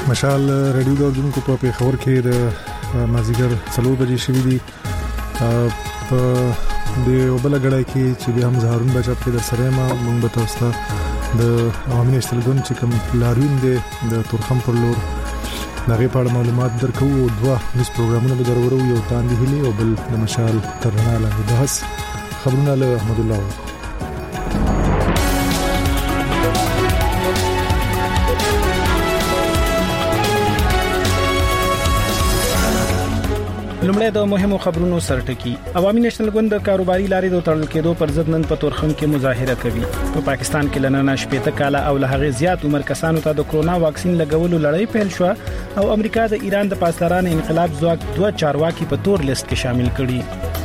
مشال رادیو دردونکو په پیښور کې د مازیګر 4 بجې شوې دي په د وبله غړای کې چې به هم زهرون بچا په در سره ما مونږ به تاسو ته د عوامي نشتل ګوند چې کوم لاریون دي د تورخم پر لور دغه په اړه معلومات درکو او دوه نس پروګرامونه به درورو یو تاندې هلي او بل د مشال ترنا لاندې بحث خبرونه له احمد الله لومړی د مهمو خبرونو سرټکی عوامي نېشنل ګوند د کاروباري لارې د تړل کېدو پر ضد نن په تورخم کې مظاهره کوي په پاکستان کې لننه شپېته کاله او له هغه زیات عمر کسانو ته د کرونا واکسین لګولو لړۍ پیل شو او امریکا د ایران د پاسداران انقلاب ځواک دوه چارواکي په تور لیست کې شامل کړي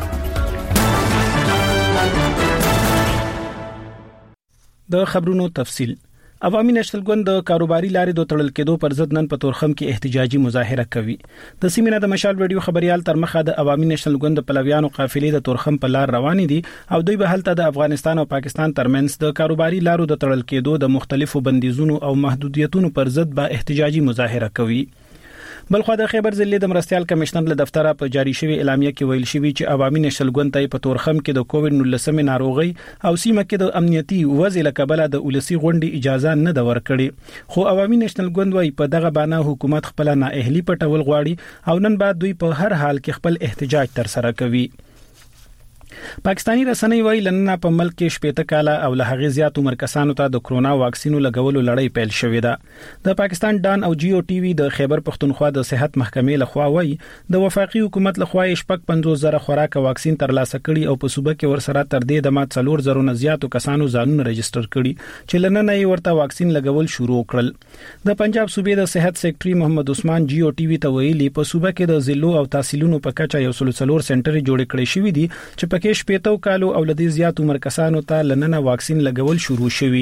د خبرونو تفصیل عوامي نېشنل ګوند د کاروباري لارې د تړل کېدو پر ضد نن په تورخم کې احتجاجي مظاهره کوي د سیمینار د مشال ویډیو خبريال تر مخه د عوامي نېشنل ګوند د پلویانو قافلې د تورخم په لار روانې دي او دوی به هلته د افغانستان او پاکستان ترمنځ د کاروباري لارو د تړل کېدو د مختلفو بندیزونو او محدودیتونو پر ضد به احتجاجي مظاهره کوي بلخو د خیبر ضلع د مرستيال کمشنر له دفتره په جاری شوی اعلامیه کې ویل شوی چې عوامي نېشنل ګوند ته په تورخم کې د کووډ-19 ناروغي او سیمه کې د امنیتي وضع لکبله د ولسی غونډې اجازه نه د ورکړي خو عوامي نېشنل ګوند وايي په دغه باندې حکومت خپل نااهلي پټول غواړي او نن بعد دوی په هر حال کې خپل احتجاج تر سره کوي پاکستانی رسنۍ وايي لننه په ملک کې شپېته کاله او له هغه زیات عمر کسانو ته د کرونا واکسینو لګولو لړۍ پیل شوې ده د پاکستان ډان او جیو ټي وي د خیبر پښتونخوا د صحت محکمې لخوا وايي د وفاقي حکومت لخوا شپږ 50,000 خوراک واکسین ترلاسه کړي او په صوبه کې ورسره تر دې د ما 4,000 نه زیاتو کسانو ځانونه ريجستر کړي چې لننه یې ورته واکسین لګول شروع کړل د پنجاب صوبې د صحت سېکټري محمد عثمان جیو ټي وي ته ویلي په صوبه کې د ضلعو او تحصیلونو په کچه یو 4 سنټر جوړ کړي شوی دي چې پکې شپېتو کالو او لدی زیات عمر کسانو ته لننه واکسین لګول شروع شوی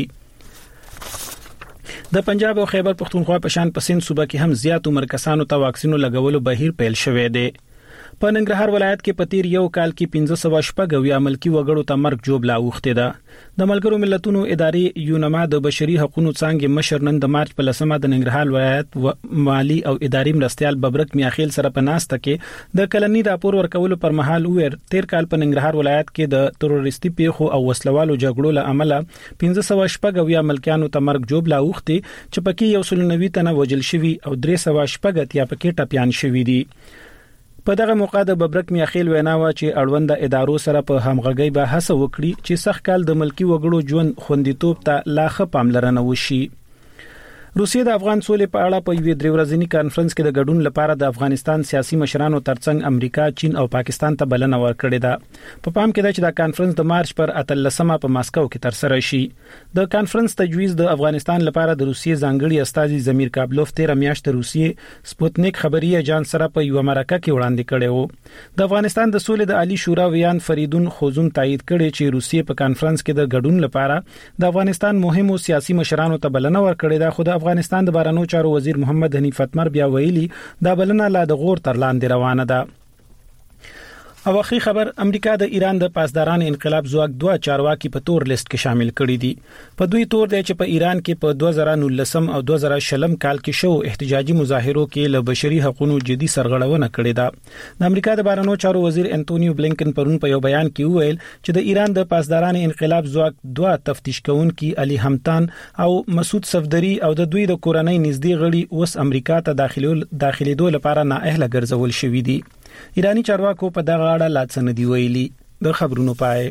د پنجاب او خیبر پښتونخوا په شان په سند صوبه کې هم زیات عمر کسانو ته واکسینو لګولو بهیر پیل شوی دی په ننګرهار ولایت کې په تیر یو کال کې 1500 شپږ ملکی وګړو ته مرګ جوړ لاوخته ده د ملګرو ملتونو ادارې یونما د بشري حقوقو څنګه مشر نن د مارچ په لسمه د ننګرهار ولایت مالی او اداري مرستيال ببرک میاخیل سره په ناسته کې د کلنی راپور ورکولو پر مهال ویر تیر کال په ننګرهار ولایت کې د تروریستي پیښو او وسلوالو جګړو له امله 1500 شپږ ملکیانو ته مرګ جوړ لاوخته چې پکې یو 190 تنه وژل شوی او 300 شپږ اتیا پکې ټپيان شوی دي په دغه موقع د ببرک میاخیل وینا و چې اړوند ادارو سره په همغږي به هڅه وکړي چې سخت کال د ملکی وګړو ژوند خوندیتوب ته لاخه پاملرنه وشي روسیه د افغان سولې په اړه په یوې درې ورځنی کانفرنس کې د ګډون لپاره د افغانستان سیاسي مشرانو ترڅنګ امریکا، چین او پاکستان ته بلنه ورکړې ده په پام کې ده چې دا کانفرنس د مارچ پر 13مه په ماسکو کې تر سره شي د کانفرنس تجویز د افغانستان لپاره د روسیې ځانګړي استازي زمیر کابلوف 13 میاشت روسیې سپوتنیک خبري ایجنس سره په یو مرکه کې وړاندې کړي وو د افغانستان د سولې د عالی شورا ویان فریدون خوزون تایید کړي چې روسیې په کانفرنس کې د ګډون لپاره د افغانستان مهمو سیاسي مشرانو ته بلنه ورکړې ده خو د افغانستان د بهرنیو چارو وزیر محمد حنیف اتمر بیا ویلي دا بلنه لا د غور تر لاندې روانه ده او اخی خبر امریکا د ایران د پاسداران انقلاب ځواک دوه چارواکي په تور لیست کې شامل کړي دي په دوی تور دی چې په ایران کې په 2019 او 2020 کال کې شو احتجاجي مظاهرو کې له بشري حقوقو جدي سرغړونه کړې ده د امریکا د بهرنیو چارو وزیر انټونیو بلینکن پرون په یو بیان کې وویل چې د ایران د پاسداران انقلاب ځواک دوه تفتیش کوونکي علي همتان او مسعود صفدری او د دوی د کورنۍ نږدې غړي اوس امریکا ته داخليدو لپاره نااهله ګرځول شوې دي ایرانی چارواکو په دغه اړه لا څه نه دی ویلي د خبرونو پای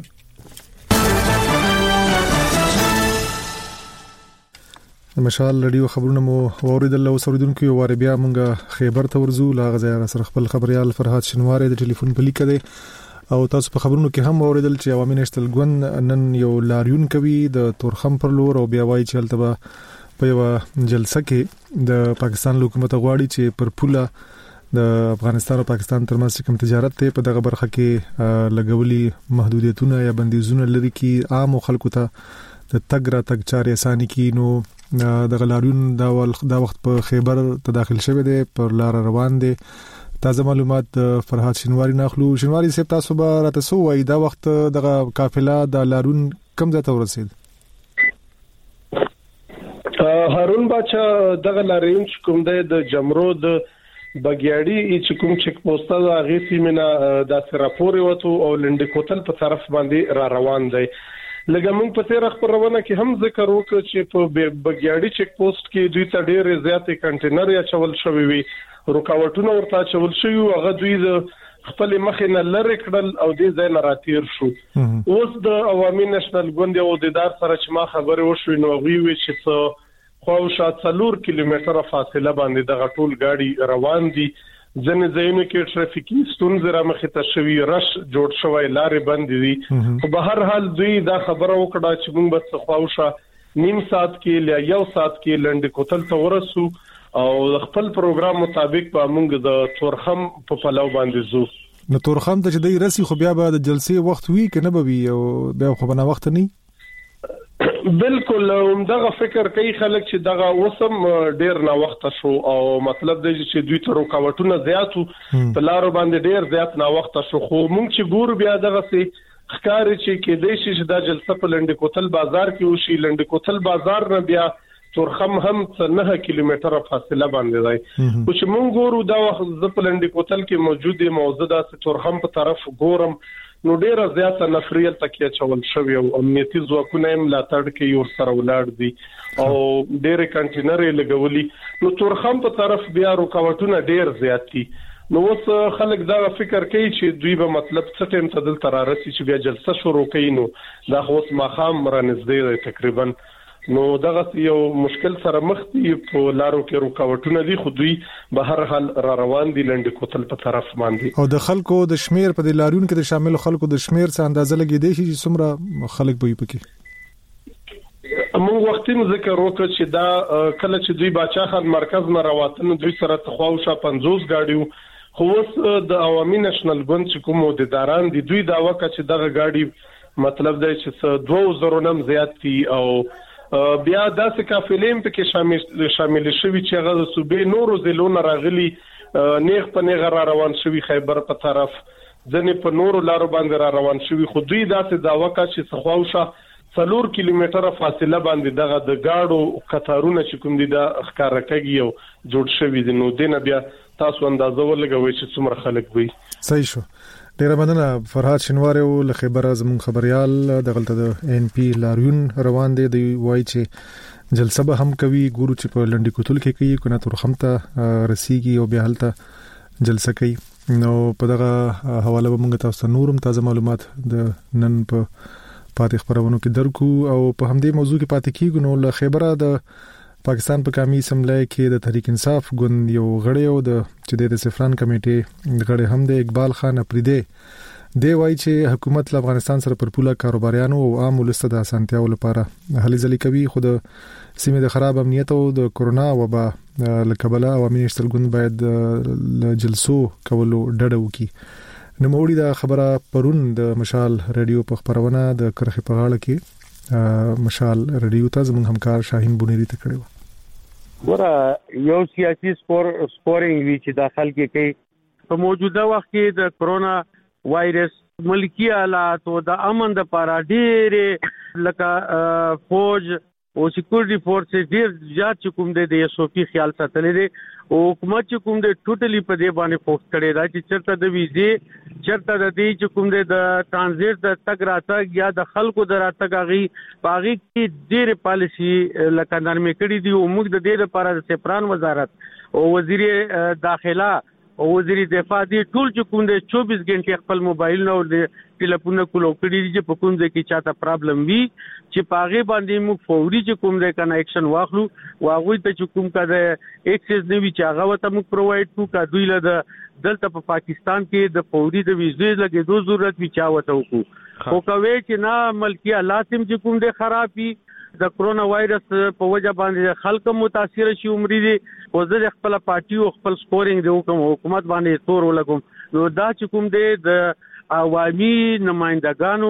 مشال رادیو خبرونه مو اوریدل او سردونکو یو واره بیا مونږه خیبر ته ورزو لا غزا سره خپل خبريال فرحات شنواره د ټلیفون په لیکه دی او تاسو په خبرونو کې هم اوریدل چې عوامي نېشنل ګوند نن یو لاریون کوي د تورخم پر لور او بیا وایي چې هلته په یو جلسه کې د پاکستان حکومت غواړي چې پر پوله د افغانستان او پاکستان ترمنځ کوم تجارت ته په دغه برخه کې لګولي محدودیتونه یا بندیزونه لري کې عام خلکو ته د تګ را تګ چارې اساني کې نو د غلاریون دا وخت په خیبر ته داخل شوه دي پر لار روان دي تازه معلومات فرحات شنواری ناخلو شنواری صاحب تاسو به راته سو وای دا وخت دغه قافله د لارون کم ځای ته ورسید هارون باچا دغه لارین کوم د جمرود بګیاړي چې کوم چک پوسټ دا غي سیمنا د سراپوري وته او لنډ کوتل په طرف باندې را روان دی. لکه موږ په تیر خبرونه کې هم ذکر وکړ چې په بګیاړي چک پوسټ کې دوی ته ډېر زیاتې کنټینر یا چول شوی وي، رکاوټونه ورته چول شوی او هغه دوی خپل مخې نه لری کړل او دې ځای نه راتیر شو. اوس د عوامي نېشنل ګوند او د ادارې سره چې ما خبرې وشوي نو وی چې څو خو شاته 4 کیلومتره فاصله باندې د غټول گاډي روان دي. ځنې ځایونو کې ټرافیکي ستونزې را مخې ته شوي، رش جوړ شوی، لارې بند دي. خو به هر حال دوی دا خبره وکړه چې موږ به خواوشه نیم ساعت کې یا یو ساعت کې لنډ کوتل ته ورسو او خپل پروګرام مطابق به موږ د تورخم په پلو باندې زو. نو تورخم ته چې دی رسی خو بیا به د جلسې وخت وی کنه به وي او بیا خو بنا وخت نه بالکل دغه فکر کوي خلک چې دغه وسم ډیر نه وخت شو او مطلب دی چې دوی ته رکاوټونه زیاتو په لارو باندې ډیر زیات نه وخت شو. خو موږ چې ګور بیا دغه سي ښکار چې کې د شي د جلسه په لنډ کوتل بازار کې وشي. لنډ کوتل بازار نه بیا تورخم هم 9 کیلومتره فاصله باندې دی. او چې موږ ګورو دا وخت د لنډ کوتل کې موجوده موجوده تورخم په طرف ګورم نو ډیره زیاته نفریل تکیه چول شوی او امنیتي ځواکونه هم لا تړ کې یو سره ولاړ دي او ډیره کنټینر لګولي. نو تورخم په طرف بیا رکاوټونه ډیر زیات دي. نو اوس خلک دا فکر کوي چې دوی به مطلب څه ټیم ته دلته رارسي چې بیا جلسه شروع کړي. نو دا خو اوس ماخام رانږدې تقریبا نو دغه یو مشکل سره مخ دي په لارو کې رکاوټونه دي. خو دوی به هر حال را روان دي لنډ کوتل په طرف باندې. او د خلکو د شمیر په د لاریون کې د شامل خلکو د شمیر څخه اندازه لګې دي چې څومره خلک به پکې. موږ وختي ذکر وکړ چې دا کله چې دوی باچا خان مرکز نه راوتنه دوی سره تخواوشه 50 گاډیو. خو اوس د عوامي نېشنل ګوند چې کوم د داران دي دوی دا وکړه چې دغه گاډي مطلب دی چې 2000 نم زیات دي او بیا داسې قافلې په کې شامل شوي چې هغه د صوبې نورو ضلعونو راغلي نیغ په نیغ را روان شوي، خیبر په طرف ځنې په نورو لارو باندې را روان شوي. خو دوی داسې دا وکړه چې څخواوشه 4 کیلومتره فاصله باندې دغه د گاډو قطارونه چې کوم دي دا ښکارا کوي او جوړ شوي دي. نو دینه بیا تاسو اندازه ولګوي چې څومره خلک وي. صحیح شو. ډیر مننه فرهاد شنواری او لخبر زمون خبريال دغلت د ان پی لاریون روان دي. دی وای چې جلسه به هم کوي، ګورو چې په لنډی کوتل کې کوي کنه تورخم ته رسیږي او بیا هلته جلسه کوي. نو په دغه حواله به موږ تاسو نورم تازه معلومات د نن په پاتې خبرونو کې درکو او په همدې موضوع کې پاتې کیږو. نو لخبره د پاکستان په قومي اسمبلی کې د تحریک انصاف ګوند یو غړی او د چې د سفران کمیټې غړی هم د اقبال خان اپریدي دی وایي چې حکومت له افغانستان سره پر پوله کاروباریانو او عام ولست د اسانتیاو لپاره هلي ځلي کوي. خو د سیمې د خراب امنیت او د کورونا وبا لکبله عوامي نېشنل ګوند باید له جلسو کولو ډډه وکړي. نو موړي دا خبره پرون د مشال رادیو په خبرونه د کرخې په غاړه کې مشال رادیو ته زموږ همکار شاهین بونيري ته کړو. ګوره یو سیاسي سپورینګ وی چې داخل کې کوي په موجوده وخت کې د کرونا وایرس ملکی حالات او د امن د لپاره ډېر لکه فوج او سکیورټي فورسز ډېر زیات چې کوم د ایس او پی خیال ساتلې دي او حکومت چې کوم د ټوټلی په دې باندې فوکس کړي دا چې چرته د ویزه چرته د دې چې کوم د ترانزیت د تګ راتګ یا د خلکو د راتګ غي باغی کې ډېر پالیسی لکه نرمه کړي دي او موږ د دې لپاره د سفران وزارت او وزیر داخله او وزیر دفاع دي ټول چې کوم د 24 غنټې خپل موبایل نو ټلیفون کولو کړي دي په کوم ځای کې چاته پرابلم وي چې پاغه باندې موږ فوري چې کوم د کنیکشن واخلو واغوي ته چې کوم کده ایکسس نیوي چې هغه ته موږ پرووایډ کو کا دوی له دلته په پاکستان کې د فوري د ویزې لګېدو ضرورت وی چاوته وکړو او کوي چې نه ملکی لازم چې کوم د خرابي د کرونا وایرس په وجه باندې خلک متاثر شي عمرې دي او زه خپل پارټي او خپل سپورینګ د حکومت باندې تور ولګم نو دا چې کوم د عوامي نمائندګانو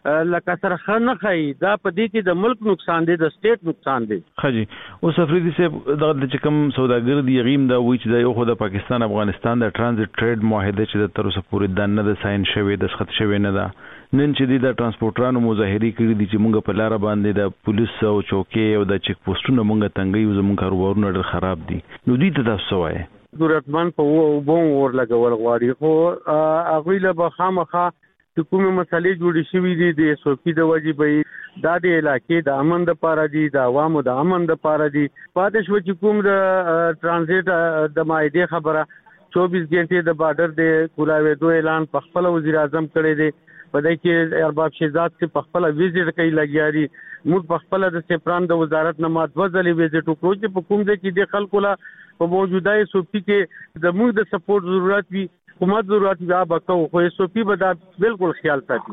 لکه سره نه خي دا په دې کې د ملک نقصان دی د سټیټ نقصان دی. خجی اوس افریدي صاحب د چکم سوداګر دی غیم دا وی چې د یو خو د پاکستان افغانستان د ترانزیت ټریډ معاهده چې د تر اوسه پورې د نه د ساين شوی د خط شوی نه ده. نن چې د ترانسپورټرانو مظاهري کړي دي چې مونږ په لار باندې د پولیس او چوکۍ او د چک پوسټونو مونږ تنګي او زموږ کاروبارونه ډېر خراب دي. نو دې ته تاسو وایي ضرورتمن په وبون ور لګول غواړي خو هغه له بخامخه کومه مسلې جوړې شوې دي د سوپی د واجبې د علاقې د امن د پاره دي د عوامو د امن د پاره دي پاتې شو چې کوم د ترانزیت د مایده خبره 24 غنټې د بارډر د کولاوېدو اعلان په خپل وزیر اعظم کړی دی په دې کې ارباب شهزاد څخه په خپل ویزټ کوي لګیاري موږ په خپل د سپران د وزارت نه مات وځلې ویزټ وکړو چې په کوم ځای کې د خلکو لا په موجوده سوپی کې د موږ د سپورټ ضرورت وي حکومت ضرورت بیا بکو خو سوپی به دا بالکل خیال ساتي.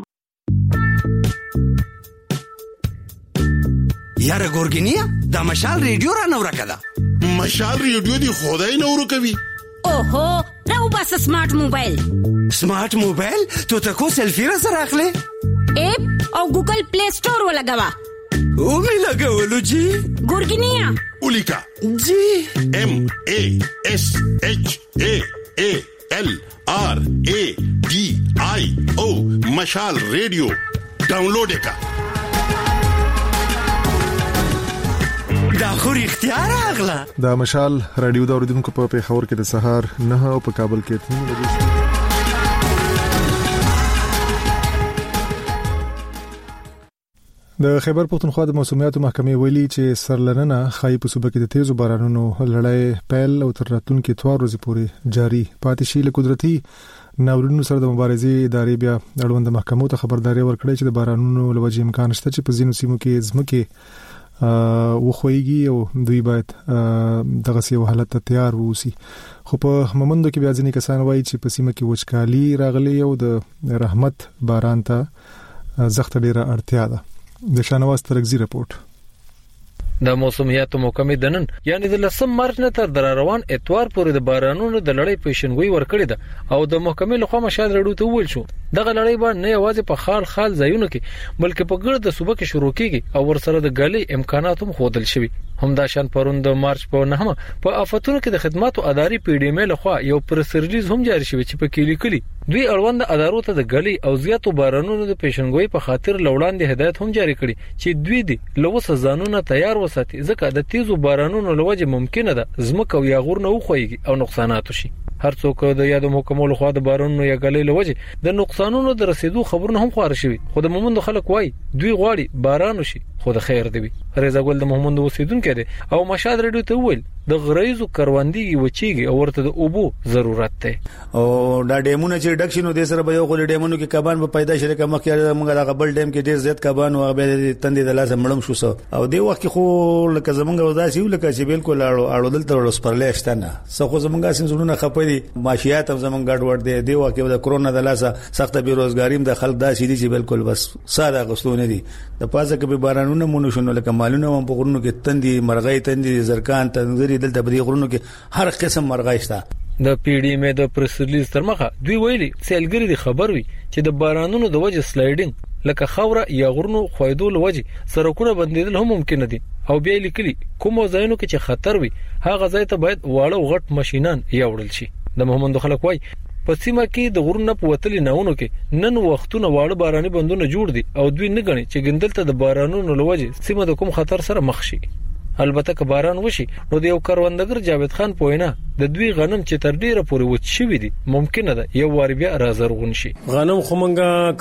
یاره ګورګینیا دا مشال ریډیو را نور کړه. مشال ریډیو دی خدای نور کوي. اوهو راو بس سمارټ موبایل. سمارټ موبایل ته تاسو سلفي را سره اخلي اپ او ګوګل پلی سٹور ولګوا او می لګولو جی ګورګینیا اولیکا جی MASHALRADIO مشال ریډیو ډاونلوډ کا دا خو اختیار اغلا. دا مشال رادیو دا اوریدونکو په پیښور کې د سهار 9 او په کابل کې 3 بجې. د خیبر پختونخوا د موسمیاتو محکمې ویلي چې سرلننه خای په صوبه کې د تیزو بارانونو لړۍ پیل او تر راتلونکي 2 ورځې پورې جاری پاتې شي. له قدرتي ناورینونو سره د مبارزې ادارې بیا اړوند محکمو ته خبرداري ورکړې چې د بارانونو لوجې امکان شته چې په ځینو سیمو کې ځمکې وخويږي او دوی باید دغه سیو حالت ته تیار ووسی. خو په مومندو کې بیا ځینې کسان وایي چې په سیمه کې وچکالي راغلي او د رحمت باران ته زخت ډیره اړتیا ده. د شانواز ترغزي رپورت. د موسمیاتو محکمې د نن یعنی د 10 مارچ نه تر روان اتوار پورې د بارانونو د لړۍ پیشنګوئی ورکړې ده او د محکمې لخوا مشال رډو ته ویل شو دغه لړۍ باندې نه یوازې په خال ځایونو کې بلکې په ګرد د صوبه کې شروع کیږي او ورسره د غلې امکانات هم خودل شوی. همدا شان پرون د مارچ په 9 په افتونو کې د خدماتو اداري پی ډی ام لخوا یو پریس ریلیز هم جاری شوی چې په کې لیکلي دوی اړوند ادارو ته د غلې او زیاتو بارانونو د پیشنګوئی په خاطر لوړاندې هدایت هم جاری کړي چې دوی د لوسه ځانونه تیار وساتي ځکه د تیزو بارانونو لوجه ممکنه ده زمکه او یاغور نه وخويږي او نقصانات شي. هر څوک د یادو محکمو لخوا د بارانونو یا غلې لوجه د نقصانونو د رسیدو خبرونه هم خبر شوي خو د مومند خلک وای دوی غواړي باران وشي خو د خیر دی. رضا ګل د محمد اوسیدونکو دی او مشاد رډیو ته ویل د غریزو کروندګي وچیږي او ورته د اوبو ضرورت ده او دا ډیمونه چې ډکشنو د سره به یو غل ډیمونو کې کبان په پیدا شری کوم کې موږ د غبل ډیم کې ډیر زیات کبان او به تندې د لاسه مړم شو او دی وخت خو لکه زمونږ وداسي لکه چې بالکل اړو دلته ورسپرلې شتنه سو خو زمونږ سينزونه خپې معاشيات هم زمونږ ګډ ور دی وخت د کرونا د لاسه سخت بیروزګاری د خلک داسې دي چې بالکل بس ساده غستونه دي د پازه کې به بارانونه مونږ شنو لکه مالونه هم په غرونو کې تندې مرغۍ تندې زرکان تنګري دلته په غرونو کې هر قسم مرغۍ شته. د پی ډی ام د پریس ریلیز تر مخه دوی ویلي سیلګری د خبر وي چې د بارانونو د وجه سلایډینګ لکه خوره یا غرونو خویدو لوجه سرکونه بندیدل هم ممکن دي او بیا لیکلي کوم ځایونو کې چې خطر وي هغه ځای ته باید واړه غټ ماشينان یوړل شي. د محمد خلک وای په سیمه کې د غرونو په وتلي ناونو کې نن وختونه واړه باراني بندونه جوړ دي او دوی نه غني چې ګندل ته د بارانونو لوجه سیمه د کوم خطر سره مخ شي. البته که باران وشي نو د یو کروندګر جاوید خان پوینا د دوی غنم چې تر ډیره پورې وچ شوی دي ممکنه ده یو وار بیا رازرغون شي. غنم خو مونږه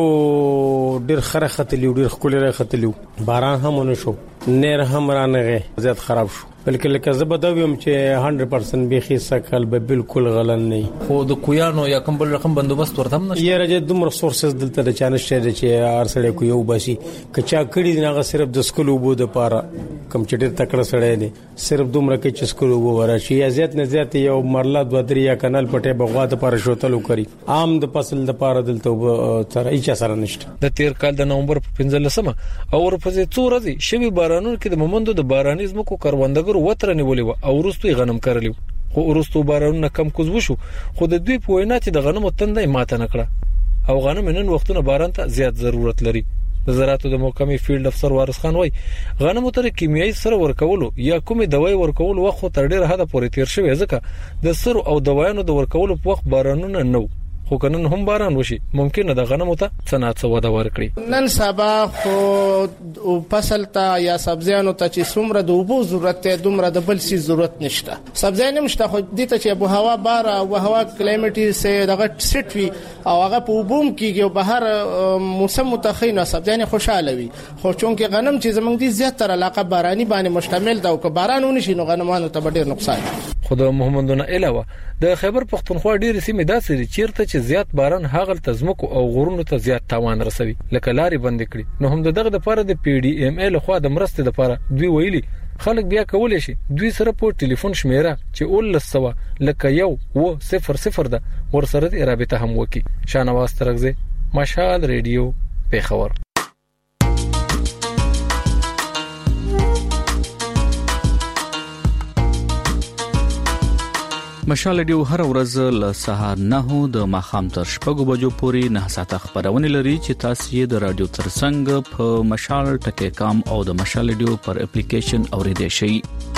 کړلو ډیر خره ختلی ډیر خولره ختلی باران هم ونشو نیر هم رانغه زیات خراب شو بلکې لکه زبدویم چې 100% بيخي سکل به بالکل غلن نه خو د کویانو یا کوم بل رقم بندوبست ورته هم نشته. یې راځي دومره سورسز دلته د چانشته چې ارسړې کو یو باسي کچا کړي نه صرف د سکلو بو د پاره کم چې ډېر تکړه سړی دی صرف دومره کې چې سکلو بو ورشي یا زیات نه زیات یو مرله د دریا کانال پټه بغوا د پاره شوتلو کوي عام د فصل د پاره دلته تر هیڅ سره نشته. د تیر کال د نومبر په 15مه او ورپسې څو ورځې شوی بارانونو کې د مومندو د باراني زمکو کروندګر وتر نیولې و او ورستوي غنم کرلی خو ورستو بارانونه کم کوز وشو خو د دوی په وینا چې د غنمو تندې ماته نکړه او غنم نن وختونه باران ته زیات ضرورت لري. د زراعت د محکمې فیلډ افسر وارث خان وای غنمو ته کیمیاوي سره ورکولو یا کومې دوايي ورکولو وخت تر ډیره حد پورې تیر شوی ځکه د سر او دوايانو د ورکولو په وخت بارانونه نو خو کنن هم باران وشي ممکن ده غنمو ته صنعت وده ورکړي. نن سبا خو فصل ته یا سبزیانو ته چې څومره د اوبو ضرورت ته دومره د بل څه ضرورت نشته. سبزیان نشته خو دې ته چې ابو هوا بار او هوا کلایمټي سه دغه سټ وي او هغه په اوبوم کېږي او بهر موسم متخینه سبزیان خوشاله وي. خو چونکه غنم چې زمونږ دي زیاتره علاقه باراني باندې مشتمل ده او که باران ونشي نو غنمانو ته ډېر نقصان. خو د محمدونه علاوه د خیبر پختونخوا ډېر سیمې داسې چیرته چې زیات باران هاغل تزمکو او غرونو ته زیات تاوان رسوي لکه لاري بند کړي. نو هم دغه د لپاره د پی ډی ام ال خو د مرستې لپاره دوی ویلي خلک بیا کولای شي دوی سره په ټلیفون شمیره چې 1100 لکه 100 ده ورسره د رابطه هم وکي. شانواز ترغزه مشال ریډیو پیښور. مشال ریډیو هر ورځ له سهار 9 د ماخام تر 6 بجو پورې 9 ساعته خبرونه لري چې تاسو یې د رادیو ترڅنګ په مشال ټکی کام او د مشال ریډیو پر اپلیکیشن اوریدئ شئ.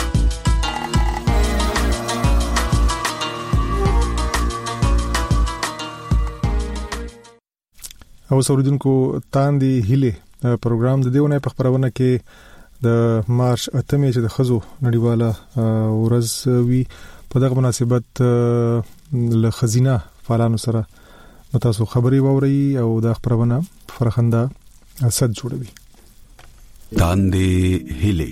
او سوریدونکو تاندې هیله پروګرام د دیونه په خبرونه کې د مارچ 8 چې د خزو نړیواله ورځ وی په دغه مناسبت له خزینه فعالانو سره تاسو خبري ووري او د خبرونه فرخنده اسد جوړوي. تاندې هیله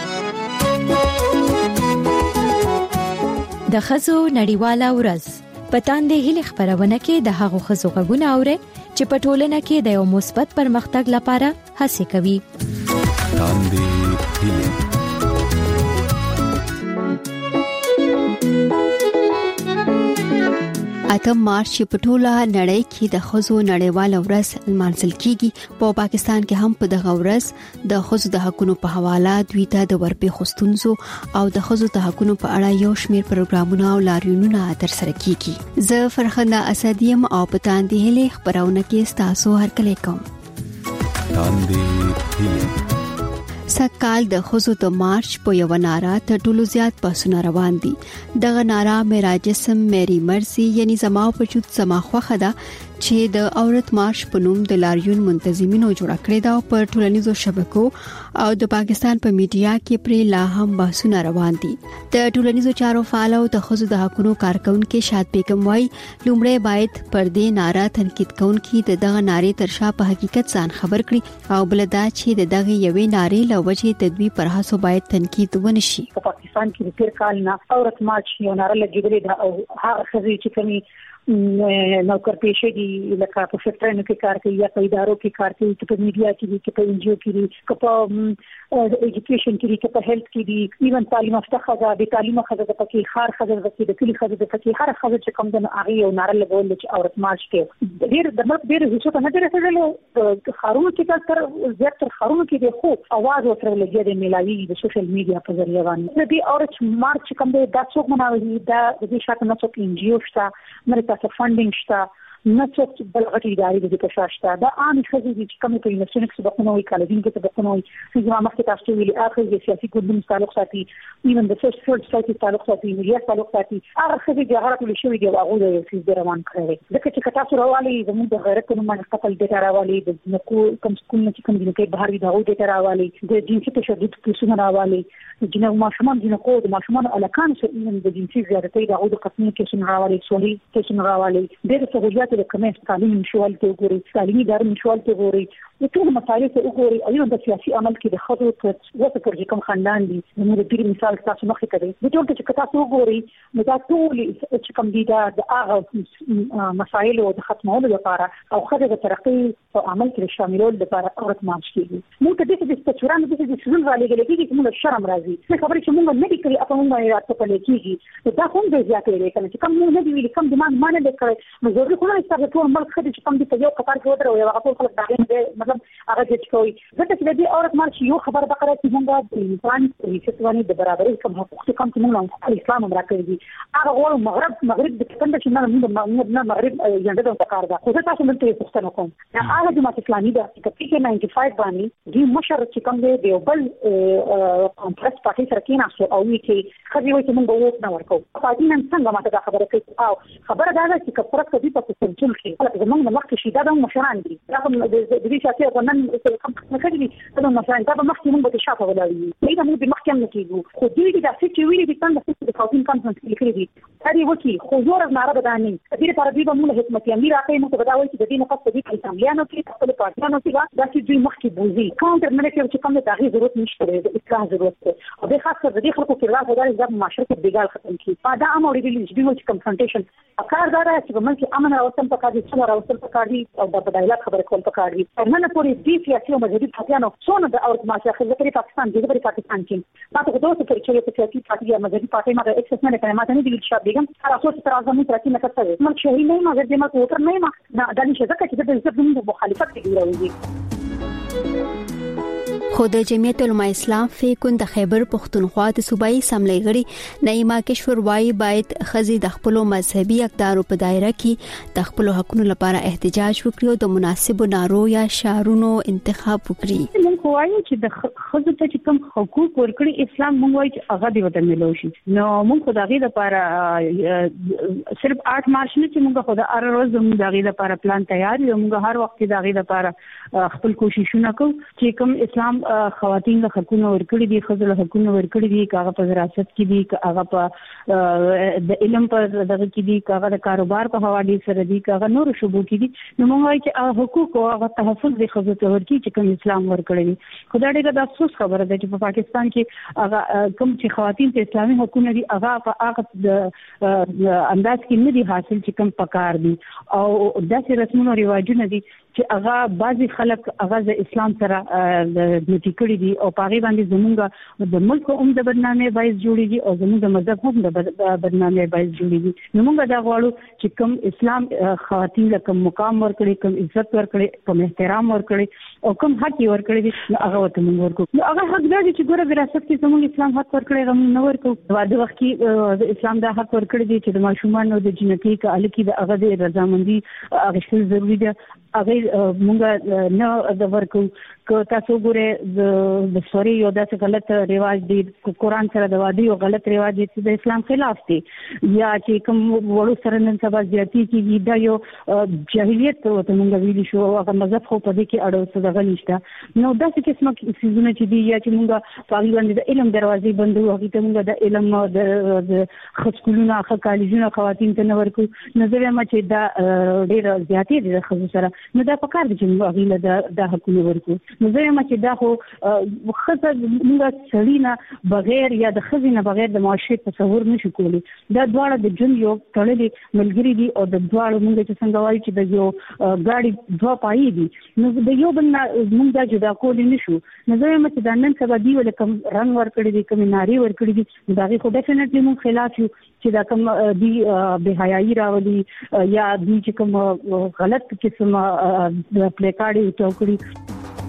د خزو نړیواله ورځ په تاندې هیله خبرونه کې د هغو خزو غږونه اوري چې په ټولنه کې د یو مثبت پرمختګ لپاره هڅه کوي. تاندې هیله اتم مارچ په ټوله نړۍ کې د خزو نړیواله ورځ لمانځل کیږي. په پاکستان کې هم په دغه ورځ د خزو د حقونو په حواله دوی ته د ورپې خستونزو او د خزو د حقونو په اړه یو شمېر پروګرامونه او لاریونونه ترسره کیږي. زه فرخنده اسدیم او په تاندې هیله خبرونه کې تاسو هرکلی کوم. تاندې هیله سکهال د خزو د مارچ په یو ناره تر ټولو زیات بحثونه روان دي. دغه ناره میرا جسم میری مرزي یعنی زما وجود زما خوخه ده چې د عورت مارچ په نوم د لاریون منتظمینو جوړ کړی دا په ټولنیزو شبکو او د پاکستان په میډیا کې پر لا هم بحثونه روان دي. د ټولنیزو چارو فعال او د خزو د حقوقو کارکونکو شاد بیگم وايي لومړی باید پر دې ناره تنقید کوونکي دغه ناره تر شا په حقیقت ځان خبر کړي او بل دا چې دغه یوې ناره له وجې تدوی پر هڅو باید تنقید ونشي. په پاکستان کې د تیر کال نه عورت مارچ یو ناره لګیدلې ده او هغه خزي چې کومي نوکر پیشه دي لکه په فکرونو کې کار کوي یا په ادارو کې کار کوي چې په میډیا کې دي چې په ان جی او کې دي چې په ایجوکیشن کې دي چې په هیلث کې دي ایون تعلیم یافته خزه د تعلیم خزه د پکې خار خزه د پکې د کلی خزه د پکې هر خزه چې کوم د هغه یو ناره لګول چې عورت مارچ کې ډېر د ملک ډېر هیڅ څه نه درسره خارونو کې تر زیات تر خارونو کې د خو اواز ورته لګي د ملایي د سوشل میډیا په ذریعہ باندې د عورت مارچ کوم د داسو مناوي دا د شاته نه څوک ان جی او شته مرته فندینګ شته نه څوک بلغټي ادارې د پښاشته دا عام خزي چې کوم په یونیورسيټي کې سبقونه وي کالجین کې سبقونه وي چې ما مخکې تاسو ویلي اخر د سیاسي ګوندونو تعلق ساتي ایون د سوشل سایت تعلق ساتي میډیا تعلق ساتي هغه خزي چې هغه ټول شوی دی هغه د یو څه روان کړی ځکه چې تاسو راوالي زموږ د غیرت په نوم خپل د راوالي د نکو کوم سکول چې کوم د بهر د هغه د راوالي د جنسي تشدد کیسونه راوالي جنو ماشومان جنو کو د ماشومان الکان چې ایون د جنسي زیاتې د هغه د قسمي کیسونه راوالي سولي کیسونه راوالي ډېر سہولیات د کمې تعلیم مشوال ته وګوري تعلیمي ادارې مشوال ته وګوري د ټول مسایل ته وګوري ایون د سیاسي عمل کې د خطو وڅ پر کوم خاندان دي نو د دې مثال تاسو مخکې کړی د ټول چې تاسو وګوري نو دا ټول چې کوم دي د هغه مسایل او د ختمولو لپاره او خدای د ترقی او عمل کې شاملول لپاره اورت مارچ کیږي نو ته د استچوران د دې سیزن را لګل کېږي چې موږ شرم راځي څه خبرې چې موږ نه دي کړی اته موږ یې راته پلي کېږي دا هم د زیاتې لري چې کوم نه دی ویلي کوم د مان نه کړی نو ضروري خو نه چې ټول ملک خدای چې کوم دي په یو قطار کې ودرو یو هغه ټول خلک دا مطلب مطلب هغه چې کوي ځکه چې د عورت مارچ یو خبر بقره چې موږ د انسان ریښتونی د برابرۍ کوم حقوق کوم چې موږ اسلام راکړي دي هغه ول مغرب د څنګه چې نه مغرب یانده د کار ده خو تاسو مونږ ته پوښتنه کوم هغه جماعت اسلامي ده چې په 95 باندې دی مشر چې کوم دی بل کمپلیکس پارټي سره کې نه او وی کې خدي وي چې موږ ووټ نه ورکو پاتې نن څنګه ماته دا خبره کوي او خبره دا ده چې کفرت کوي په سنجل کې هغه زمونږ مخکې شي دا د مشران دي دا د دې شاته غنن کوم څه کوي دا مشران دا مخکې موږ به شاته ولري دا موږ به مخکې نه کیږو خو دې دا چې ویلي دي څنګه د کاوټین کانفرنس کې کړی دي هرې وکی خو زور نه را بداني دې لپاره دوی به موږ حکومت امیر راکې موږ به دا وایي چې د دې نه پس دې اسمبلیانو کې خپل پارټیانو کې دا چې دوی مخکې بوزي کاونټر ملګری چې کوم د تغییر ضرورت نشته د اصلاح ضرورت ده او د خاص کر د دې خلکو کې راځي دا معاشره کې بیګال ختم کی دا امر دی چې دوی چې کنفرنټیشن کار دا چې موږ چې امن راوستل پکار دي چې راوستل پکار دي او د بدایلات خبره کول پکار دي نن پورې دې سیاسي او مذهبي پارټیانو څونه د اورت ماشه خلک په پاکستان کې د پاکستان کې ماته دوه څه چې په سیاسي پارټي یا مذهبي پارټي ما اکسس نه کوي ماته نه دي چې بیګم تاسو ته راځم چې نه کوي ما شهري نه ما د ما وتر نه ما د نشه ځکه چې د دې مخالفت کوي راوځي خود جمعیت علماء اسلام فیکون د خیبر پختونخوا د صوبایي اسمبلی غړي نعیمه کشور وايي باید خزي د خپل مذهبي اقدارو په دایره کې د خپل حقوقو لپاره احتجاج وکړي او د مناسبو نارو یا شعارونو انتخاب وکړي. موږ وایو چې د خزو ته چې کوم حقوق ورکړي اسلام موږ وایو چې هغه دی وته ملوشي نو موږ خدای لپاره صرف 8 مارچ نه چې موږ خدای هر ورځ موږ دغه لپاره پلان تیار یو موږ هر وخت دغه لپاره خپل کوششونه کوو چې کوم اسلام خواتین له حقوقو ورکړي دي خزو له حقوقو ورکړي دي کاغه په وراثت کې دي کاغه په د علم په دغه کې دي کاغه د کاروبار په حواله سره دي کاغه نور شوبو کې دي نو موږ وایو چې حقوق او هغه تحفظ د خزو ته ورکړي چې کوم اسلام ورکړي دي خدای دې د افسوس خبره ده چې په پاکستان کې هغه کوم چې خواتین ته اسلامي حقوق دي هغه په هغه انداز کې نه دي حاصل چې کوم پکار دي او داسې رسمونه رواجونه دي چې هغه بعضي خلک هغه د اسلام سره د ټیکړي دي او پاغي باندې زمونږ د ملک د بدنامي باعث جوړيږي او زمونږ د مذهب هم د بدنامي باعث جوړيږي نو موږ دا غواړو چې کوم اسلام خواتین له کوم مقام ورکړي کوم عزت ورکړي کوم احترام ورکړي او کوم حق ورکړي هغه ته موږ ورکو نو هغه حق دی چې ګوره وراثت کې زمونږ اسلام حق ورکړي غو نه ورکو د وخت کې د اسلام د حق ورکړي دي چې د ماشومان او د جنټیک الکی د هغه د رضامندي اغشل ضروری ده هغه مونږ نه د ورکو که تاسو ګوره د سوري یو داسې غلط رواج دی قرآن سره د واده یو غلط رواج دی چې د اسلام خلاف دی یا چې کوم وړو سره نن سبا زیاتی کیږي دا یو جاهلیت ته مونږ ویل شو هغه مذهب خو په دې کې اړه څه دغه نشته نو داسې قسمه سيزونه چې دی یا چې مونږ په باندې د علم دروازې بندو هغه ته مونږ د علم د خصکولونه کالجونه خواتین ته نه ورکو نظر ما چې دا ډېر زیاتی دي د خصو سره نو دا په کار دي چې هغه د حقوق ورکو نو زه یم چې دا خو خزه موږ سړینا بغیر یا د خزینه بغیر د معاشرت تصور نشو کولی دا دواړه د جون یو تړلې ملګری دي او د دواړو موږ چې څنګه وایي چې د یو ګاډي دوه پای دي نو د یو بل موږ دا جدا کولی نشو نو زه یم چې دا نن سبا دی ول کوم رنگ ورکړي دي کوم ناری ورکړي دي دا خو ډیفینټلی موږ خلاف یو چې دا کوم دی به حیايي راولي یا دی چې کوم غلط قسم د پلیکاړي چوکړي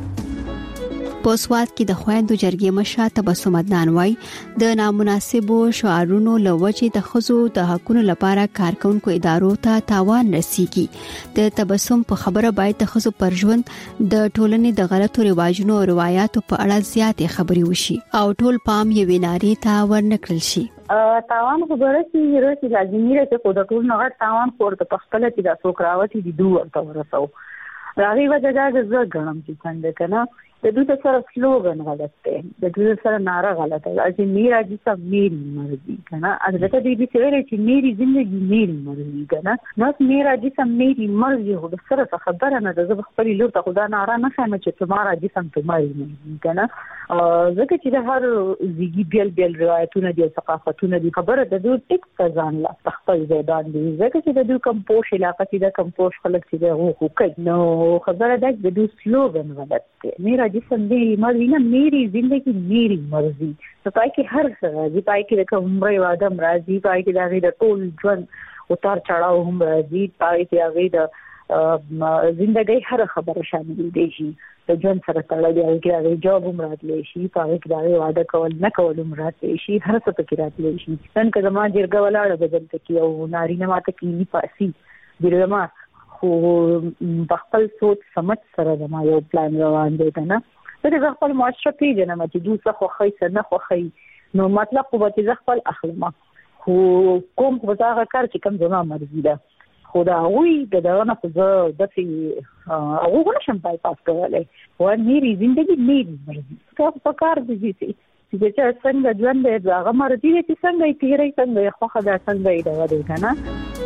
په سواد کې د خويندو جرګې مشره تبسم عدنان وايي د نامناسبو شعارونو لوجې د خزو د حقوقو لپاره کارکونکو ادارو ته تاوان رسیږي د تبسم په خبره باید د خزو پر ژوند د ټولنې د غلطو رواجونو او روایتو په اړه زیاتې خبري وشي او ټول پام یې ویناري ته ورنکړل شي تاوان خبره چې هیڅ لازمي نه چې د ټول نغړ تاوان پورته پخپل چې د سوکراوتی دي دوه ورته ورسو راغي وجه دا زه غنم چې څنګه کنه د دوی سره سلوګن غلط دی د دوی سره ناره غلطه ده چې میرا جی سب میری مرضی کنه البته دې چې چې میری ژوندۍ میری مرضی کنه نو میرا جی سب میری مرضی هو سره خبره نه ده زه خپل لور ته خدا ناره نه خایم چې تمہارا جسم تمہاری مرضی کنه ځکه چې د هر زیږي بیل روایتونه دي ثقافتونه دي خبره د دوی ټیک ځان لا خپل ځان دي ځکه چې د دوی کم پوش علاقې چې د کم پوش خلک چې د حقوق نو خبره ده د دوی سلوګن غلط دی میرا جسم میری مرضی نه میری زندگی میری مرضی په پای کې هر څه دی پای کې د کومري وادم راځي پای کې د غیر ټول ژوند اتار چړاو هم راځي پای کې هغه د زندګۍ هر خبره شامل دي شي د ژوند سره تړلې او کې د جواب مراتلې شي په کې دا واده کول نه کول مراتلې شي هر څه پکې راتلې شي څنګه زما جرګه ولاړه بدل کې او نارینه ماته کې نه پاسي جرګه ما خو خپل سوچ سمج سره زما یو پلان روان دی کنه دا خپل معاشره پیژنم چې دوی څه خوخی څه نه خوخی نو مطلب خو به خپل اخلم خو کوم خو دا کار چې کوم زما مرزي ده خدا وی دغه نه خو د هغه نشم پای پاس کولای و نيري زندگی نیری مرزي که په کار دي چې څنګه ژوند دی هغه مرزي چې څنګه تیری څنګه خو خدا څنګه دا ودی کنه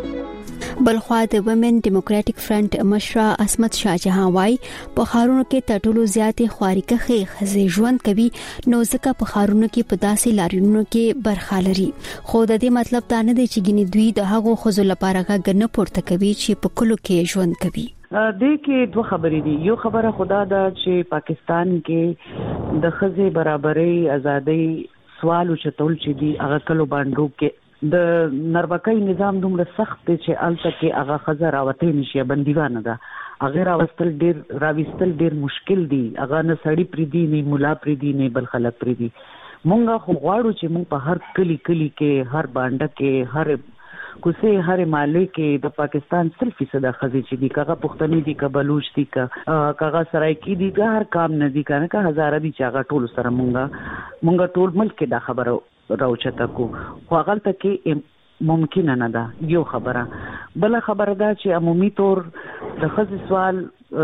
بلخوا د ومن ډیموکراټک فرنٹ مشره اسمت شاه جهان وايي په خارونو کې تټولو زیاتې خواريکه خزي ژوند کوي نو ځکه په خارونو کې په داسې لارینو کې برخه لري خو د دې مطلب دا نه دی چې ګنې دوی د هغو خزو لپاره غږ پورته کوي چې په کلو کې ژوند کوي د کې دوه خبرې دي یو خبره خدا دا چې پاکستان کې د خزي برابرۍ ازادۍ سوال او چتول چې دي هغه کلو باندې کې د نربکای نظام دومره سخت دی چې الته کې هغه خزر راوته نشي بندیوانه ده هغه راوستل ډیر مشکل دي هغه نه سړی پری دي نه مولا پری دي نه بل خلک پری دي مونږه خو غواړو چې مونږ په هر کلی کې هر باندې کې هر کوسه هر مالک کې د پاکستان 100% خزي چې دي کاغه پښتني دي کا بلوچ دي کاغه سرایکی دي کا هر کام نه دي کنه کا هزار دي چې هغه ټول سره مونږه ټول ملک کې دا خبره راوچته کو خو هغه ته کې ممکن نه ده یو خبره بل خبره ده چې عمومي تور د خزي سوال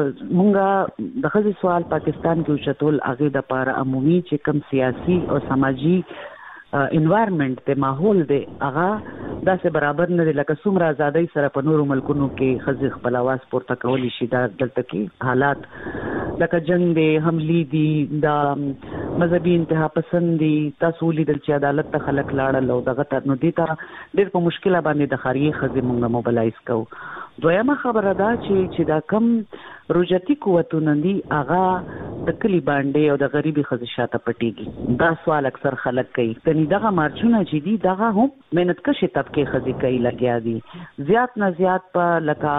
مونږه د خزي سوال پاکستان کې چتول هغه د لپاره عمومي چې کم سیاسي او سماجی انوایرنمنت ته ماحول دی هغه داسې برابر نه دی لکه څومره ازادۍ سره په نورو ملکونو کې خزي خپل आवाज پورته کولی شي دا دلته کې حالات لکه جنگ دی حملې دي دا مذهبي انتها پسند دي تاسو لیدل چې عدالت ته خلک لاړل او دغه تر نو دي تا ډېر په مشکله باندې د خارجي خزي مونږه موبلایز کوو دویمه خبره دا چې دا کم روجتی قوتونه دي هغه د کلی باندې او د غریبي خزي شاته پټيږي دا سوال اکثر خلک کوي کني دغه مارچونه چې دي دغه هم مهنت کشي طبقه خزي کوي لګیا دي زیات نه زیات په لکه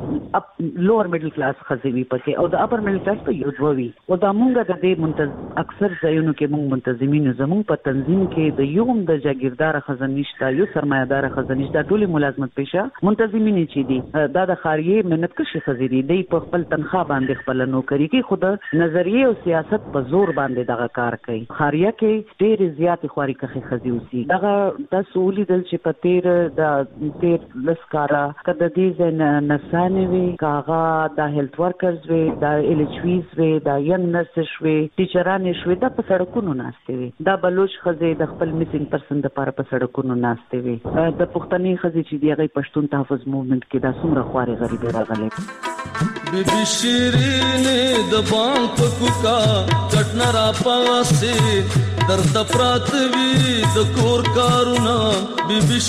لوور میډل کلاس خزي وي پکې او د اپر میډل کلاس په یو دوی او دا مونږه د دې اکثر ځایونو کې مونږ منتظمین زمونږ په تنظیم کې د یوم د جاګیردار خزانشته یو سرمایدار خزانشته ټول ملازمت پیشه منتظمین چې دي دا د خارجي مهنت کشي خزي دي په خپل تنخواه باندې خپل نوکری کې خود نظریه او سیاست په زور باندې دغه کار کوي خارجه کې ډېر زیات خواري کوي خزي اوسي دغه د سولې دل چې په تیر لسکارا کده دې نسانه وي کاغه د هیلث ورکرز وي د الچویز وي د ینګ نرسز وي ټیچرانه شوي د په سړکونو ناشته وي د بلوچ خزي د خپل میسینګ پرسن د لپاره په سړکونو ناشته وي د پښتني خزي چې دیغه پښتون تحفظ موومېنټ کې د څومره خواري غریب راغلي بیبي شیرینې د بانک پکوکا چټنا را پاسې درد پرات وی د کور کارونه بیبي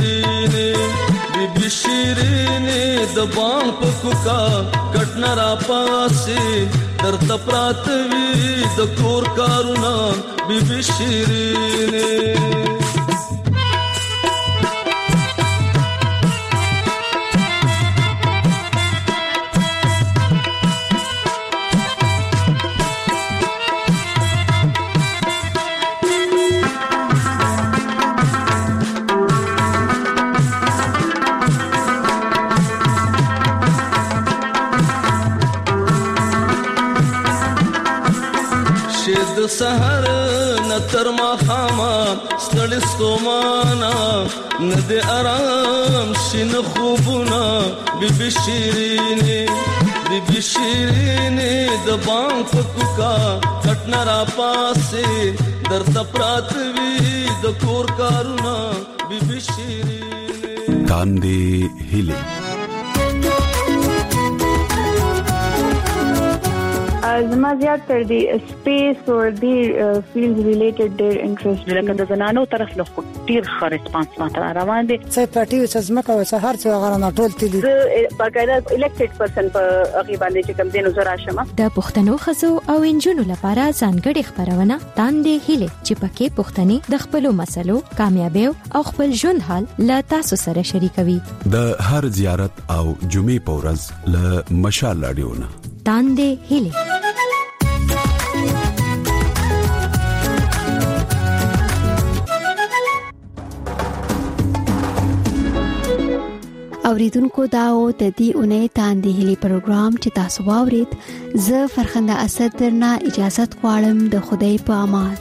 شیرینې د بانک پکوکا چټنا را پاسې درد پرات وی د کور کارونه بیبي شیرینې د سحر نتر ما خاما ستړي ستومانا نه د آرام شین خوبونه بیبي شیرینې د بانک پکوکا کټنا را پاسې درد پرات وی د کور کارونه بیبي شیرینې تاندې هیله زما زیات تر دی سپیس او دی فیلډ ریلیټډ ډیر انټرست لکه د زنانو طرف له ډیر ښه ریسپانس ماته روان دي څه پټي او څه او څه هر څه غره نه ټول تلي باقاعده الیکټډ پرسن په هغه باندې چې کوم دینو زرا شمه د پښتنو خزو او انجونو لپاره ځانګړي خبرونه تاندې هله چې پکې پښتني د خپل مسلو کامیابی او خپل ژوند حال لا تاسو سره شریکوي د هر زیارت او جمعې په ورځ له مشال رادیو نه تاندې هله اوریدونکو دا او د دې اونۍ تاندې هلي پروګرام چې تاسو واورید زه فرخنده اسد درنه اجازه غواړم د خدای په امان.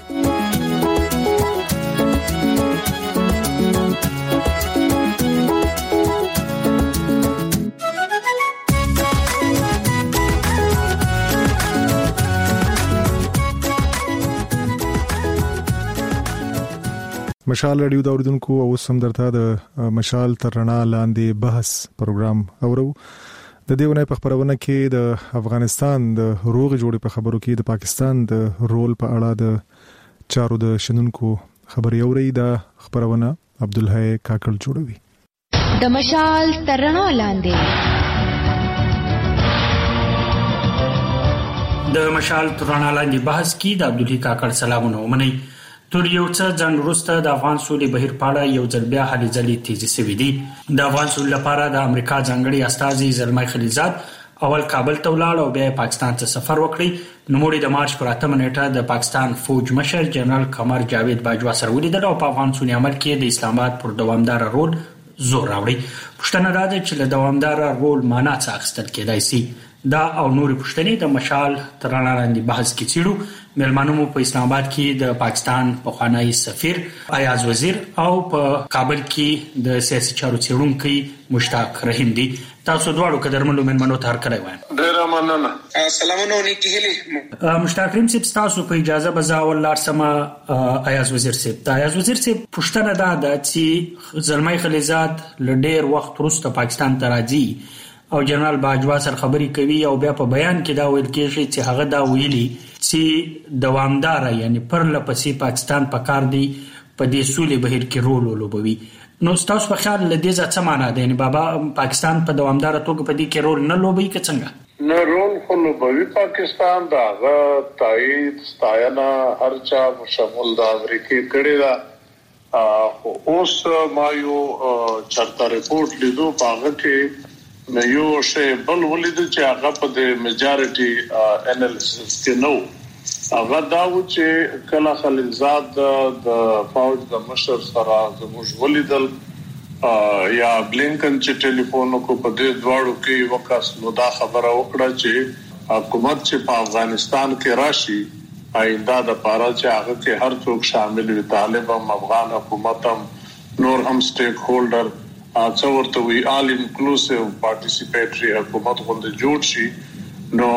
مشال رادیو دا اوریدونکو او سم درته د مشال تر رڼا لاندې بحث پروګرام اورو. د دې ونې په خبرونه کې د افغانستان د روغ جوړې په خبرو کې د پاکستان د رول په اړه د چارو د شنونکو خبري اوري. دا خبرونه عبدالحی کاکل جوړوي. د مشال تر رڼا لاندې د مشال تر رڼا لاندې بحث کې د عبدالحی کاکل سلامونه ومني. تر یو څه ځنډ وروسته د افغان سولې بهیر په اړه یو ځل بیا هلې ځلې تیزی شوې دي. د افغان سولې لپاره د امریکا ځانګړي استازي زلمي خلیلزاد اول کابل ته ولاړ او بیا پاکستان ته سفر وکړي. نوموړي د مارچ پر 8 نیټه د پاکستان فوج مشر جنرال قمر جاوید باجوا سره ولیدل او په افغان سولې عمل کې د اسلام آباد پر دوامدار رول زور راوړي. پښتنه دا ده چې له دوامدار رول معنا څه اخیستل کېدای شي. دا او نورې پوښتنې د مشال تر رڼا لاندې بحث کې څیړو. مېلمانو مو په اسلام آباد کې د پاکستان پخوانی سفیر ایاز وزیر او په کابل کې د سیاسي چارو څیړونکي مشتاق رحیم دي. تاسو دواړو قدرمنو مېلمنو ته هرکلی وایم. ډېره مننه. سلامونه نیکی هیلې. مشتاق رحیم صاحب تاسو په اجازه به زه اول لاړ سم ایاز وزیر صاحب ته. ایاز وزیر صاحب پوښتنه دا ده چې زلمي خلیلزاد له ډېر وخت وروسته پاکستان ته راځي او جنرال باجوا سره خبرې کوي او بیا په بیان کې دا ویل کېږي چې هغه دا ویلي چې دوامدار یعنی پر لپسې پاکستان په کار دی په دې سولې بهیر کې رول ولوبوي. نو تاسو په خیال لدې څه معنا ده؟ یعنی بابا پاکستان په دوامدار توګه په دې کې رول نه لوبوي که څنګه؟ نه رول خو لوبوي. پاکستان دا تایید ستاینه هر چا شامل د امریکای کړي دا اوس ما یو چرته ریپورت لیدو باغ کې نو یو شی بل ولید چې هغه په د میجارټي انالیسس کې نو هغه دا و چې کله خلیلزاد د فوج د مشر سره زموږ ولیدل یا بلینکن چې ټلیفون کو په دې دواړو کې وکاس نو دا خبره وکړه چې حکومت چې په افغانستان کې راشي آینده د پاره چې هغه کې هر څوک شامل وي، طالب هم افغان حکومت هم نور هم سټیک هولډر څورته وی آل انکلوسیو پارټیسیپیټری حکومت غونډه جوړ شي نو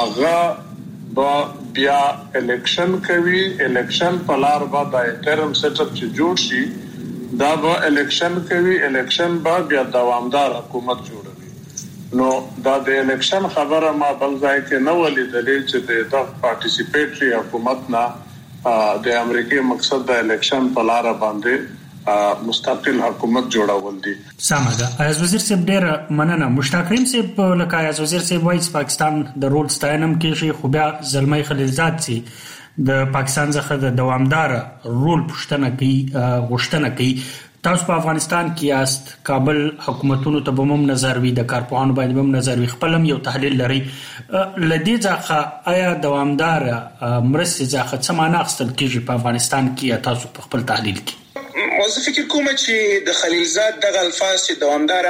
هغه با بیا الیکشن کوي. الیکشن په لار باندې انټرم سیټ اپ چې جوړ شي دا به الیکشن کوي. الیکشن با بیا دوامدار حکومت جوړوي. نو دا د الیکشن خبره ما بل ځای کې نه ولیدلې چې د پارټیسیپیټری حکومت نه د امریکای مقصد د الیکشن په لار باندې مستقل حکومت جوړول دي. سمه ده. ایاز وزیر صاحب ډېر مننه. مشتاق رحیم صاحب لکه ایاز وزیر صاحب وایي پاکستان د رول ستاینم کې خو بیا زلمي خلیلزاد سي د پاکستان څخه د دوامدار رول پښتنه غوښتنه کوي. تاسو په افغانستان کې یاست، کابل حکومتونو ته به هم نظر وي، د کارپوهانو باندې هم نظر وي، خپل هم یو تحلیل لري. لدې ځکه آیا دوامدار مرستې ځکه څه معنا اخیستل کېږي په افغانستان کې؟ تاسو په خپل تحلیل کې زه فکر کوم چې د خلیلزاد دغه الفاظ چې دوامدار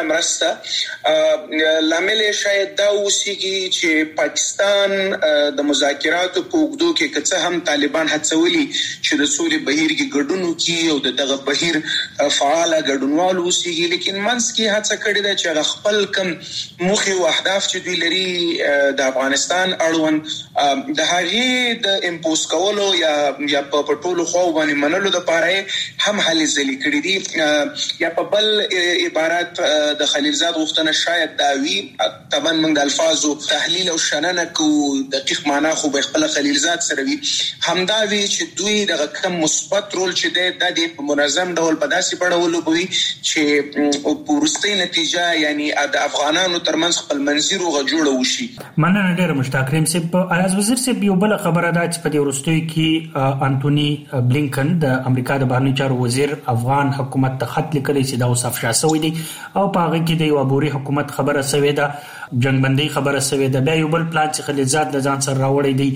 مرسته لامل شاید دا وسیږي چې پاکستان د مذاکراتو په اوږدو کې کڅه هم طالبان هڅولي چې د سولې بهیر کې ګډون وکړي او دغه بهیر فعال ګډونوال وسیږي، لیکن منځ کې هڅه کړې ده چې خپل کم موخي او اهداف چې دوی لري د افغانستان اړوند د هغې د امپوز کولو یا په ټولو خواو باندې منلو لپاره هم هلې ځلې کړي دي. یا په بل عبارت د خلیلزاد غوښتنه شاید دا وي، طبعا موږ د الفاظو تحلیل او شننه کو دقیق معنا خو به خپل خلیلزاد سره وي، همدا وی چې دوی د کم مثبت رول چې د منظم ډول په داسې بڼه ولوبوي چې پورستي نتیجه یعنی د افغانانو ترمنځ خپل منځي روغه جوړه وشي. مننه ډېر مشتاق رحیم صاحب. ایاز وزیر صاحب یو بل خبره ده چې په دې وروستیو کې انټونی بلینکن د امریکا د بهرنیو چارو وزیر افغان حکومت ته خط لیکلی چې دا اوس افشا شوی دی او په هغه کې د یو عبوري حکومت خبره شوې ده، جنگبندي خبره شوې ده، بیا یو بل پلان چې خلیلزاد د ځان سره راوړی دی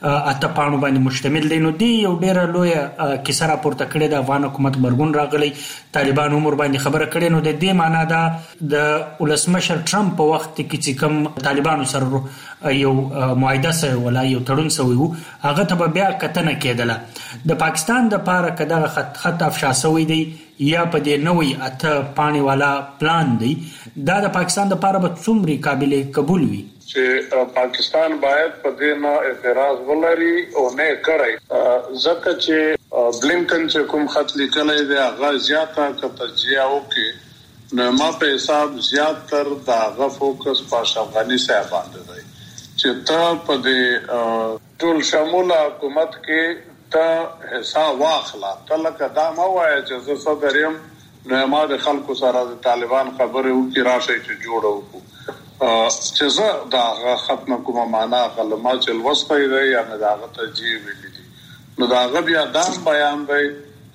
اته پاڼو باندې مشتمل دی. نو دی یو ډیره لوی کیسه راپورته کړې د افغان حکومت برګون راغلی طالبان عمر باندې خبره کړې. نو د دې معنا دا د ولسمشر ټرمپ په وخت کې چې کوم طالبانو سره یو معاهده سره ولا یو تړون سوی وو هغه ته بیا کتنه کېدله. د پاکستان د پاره کده خط افشا سوی دی یا په دې نوې اته پانی والا پلان دی دا د پاکستان د پاره به څومره قابل قبول وي چې پاکستان باید په دې نه اعتراض ولري او نه کړی ځکه چې بلینکن چې کوم خط لیکلی دی هغه زیاته کتجیا وکي نو ما په حساب زیات تر دا غو فوکس په افغاني صاحب باندې دی چې ته په دې ټول شمول حکومت کې ته حساب واخلا تلکه دا ما وایي چې زه صدر یم نو ما د خلکو سره د طالبان خبرې وکړي راشي چې جوړو چې زه دا ختم کوم معنا کلمه چې لوستای دی یا نه دا ترجیح ویلي دي نو دا بیا دا بیان دی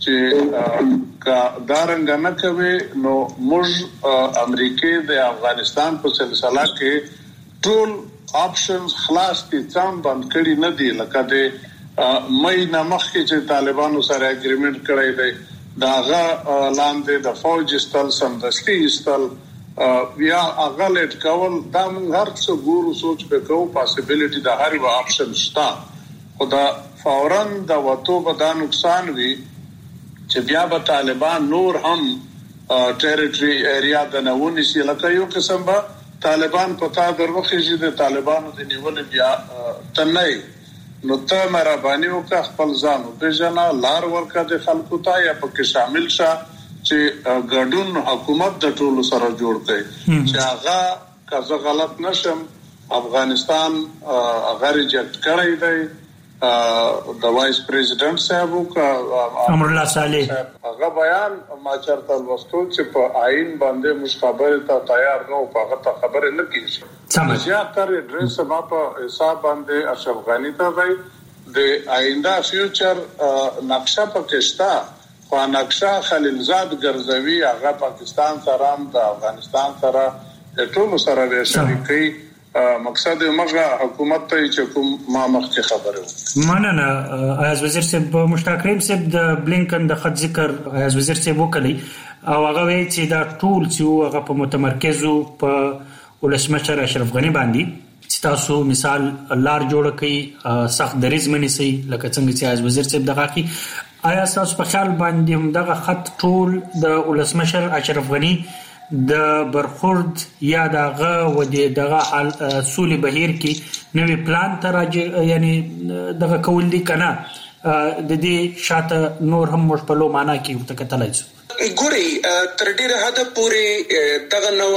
چې کا دارنګ نه کوي نو موږ امریکای د افغانستان په سلسله کې ټول آپشنز خلاص دي ځم باندې کړي نه دي لکه د مې نمخ کې چې طالبانو سره اګریمنت کړی دی داغه لاندې د فوج استل سمدستي استل بیا اغلط کول دا موږ هر څه ګورو سوچ وکړو پاسبিলিټي د هر یو آپشن شته خدا فورا د وټو به دا نقصان وي چې بیا به طالبان نور هم ټریټوري ایریا د نوونی سي لکه یو قسم به طالبان پتا دروخه چې د طالبانو د نیول بیا تنه نو ته مهرباني وکړه خپل ځان په جنا لار ورکړه د خلکو ته یا پکې شامل شه چې ګډون حکومت د ټولو سره جوړ کړي چې هغه که غلط نشم افغانستان هغه ریجکټ کړی دی د وایس پریزیډنټ صاحب امر الله صالح هغه بیان ما چرته لوستل چې په آئین باندې مخابره ته تیار نو هغه ته خبره نه کیږي سمجھا تر ایڈریس ما په حساب باندې اشرف غنی ته وای د آینده فیوچر نقشه پاکستان خو نقشه خلیلزاد ګرځوي هغه پاکستان سره د افغانستان سره ټول سره به شریکي مقصد موږ حکومت ته چې کوم ما مخکې خبره مننه ایاز وزیر صاحب مشتاق کریم صاحب د بلینکن د خط ذکر ایاز وزیر صاحب وکړي او هغه وی چې دا ټول چې هغه په متمرکزو په ولسمشر اشرف غنی باندې چې تاسو مثال لار جوړ کړي سخت دریز منی سي لکه څنګه چې ایاز وزیر صاحب دغه کی آیا تاسو په خیال باندې هم دغه خط ټول د ولسمشر اشرف غنی د برخورد یا دغه و دغه سولې بهیر کې نوې پلان ته یعنی دغه کول دي کنه د دې شاته نور هم مشپلو معنا کې وته کتلای شو ګوري تر ډیره حد پورې دغه نو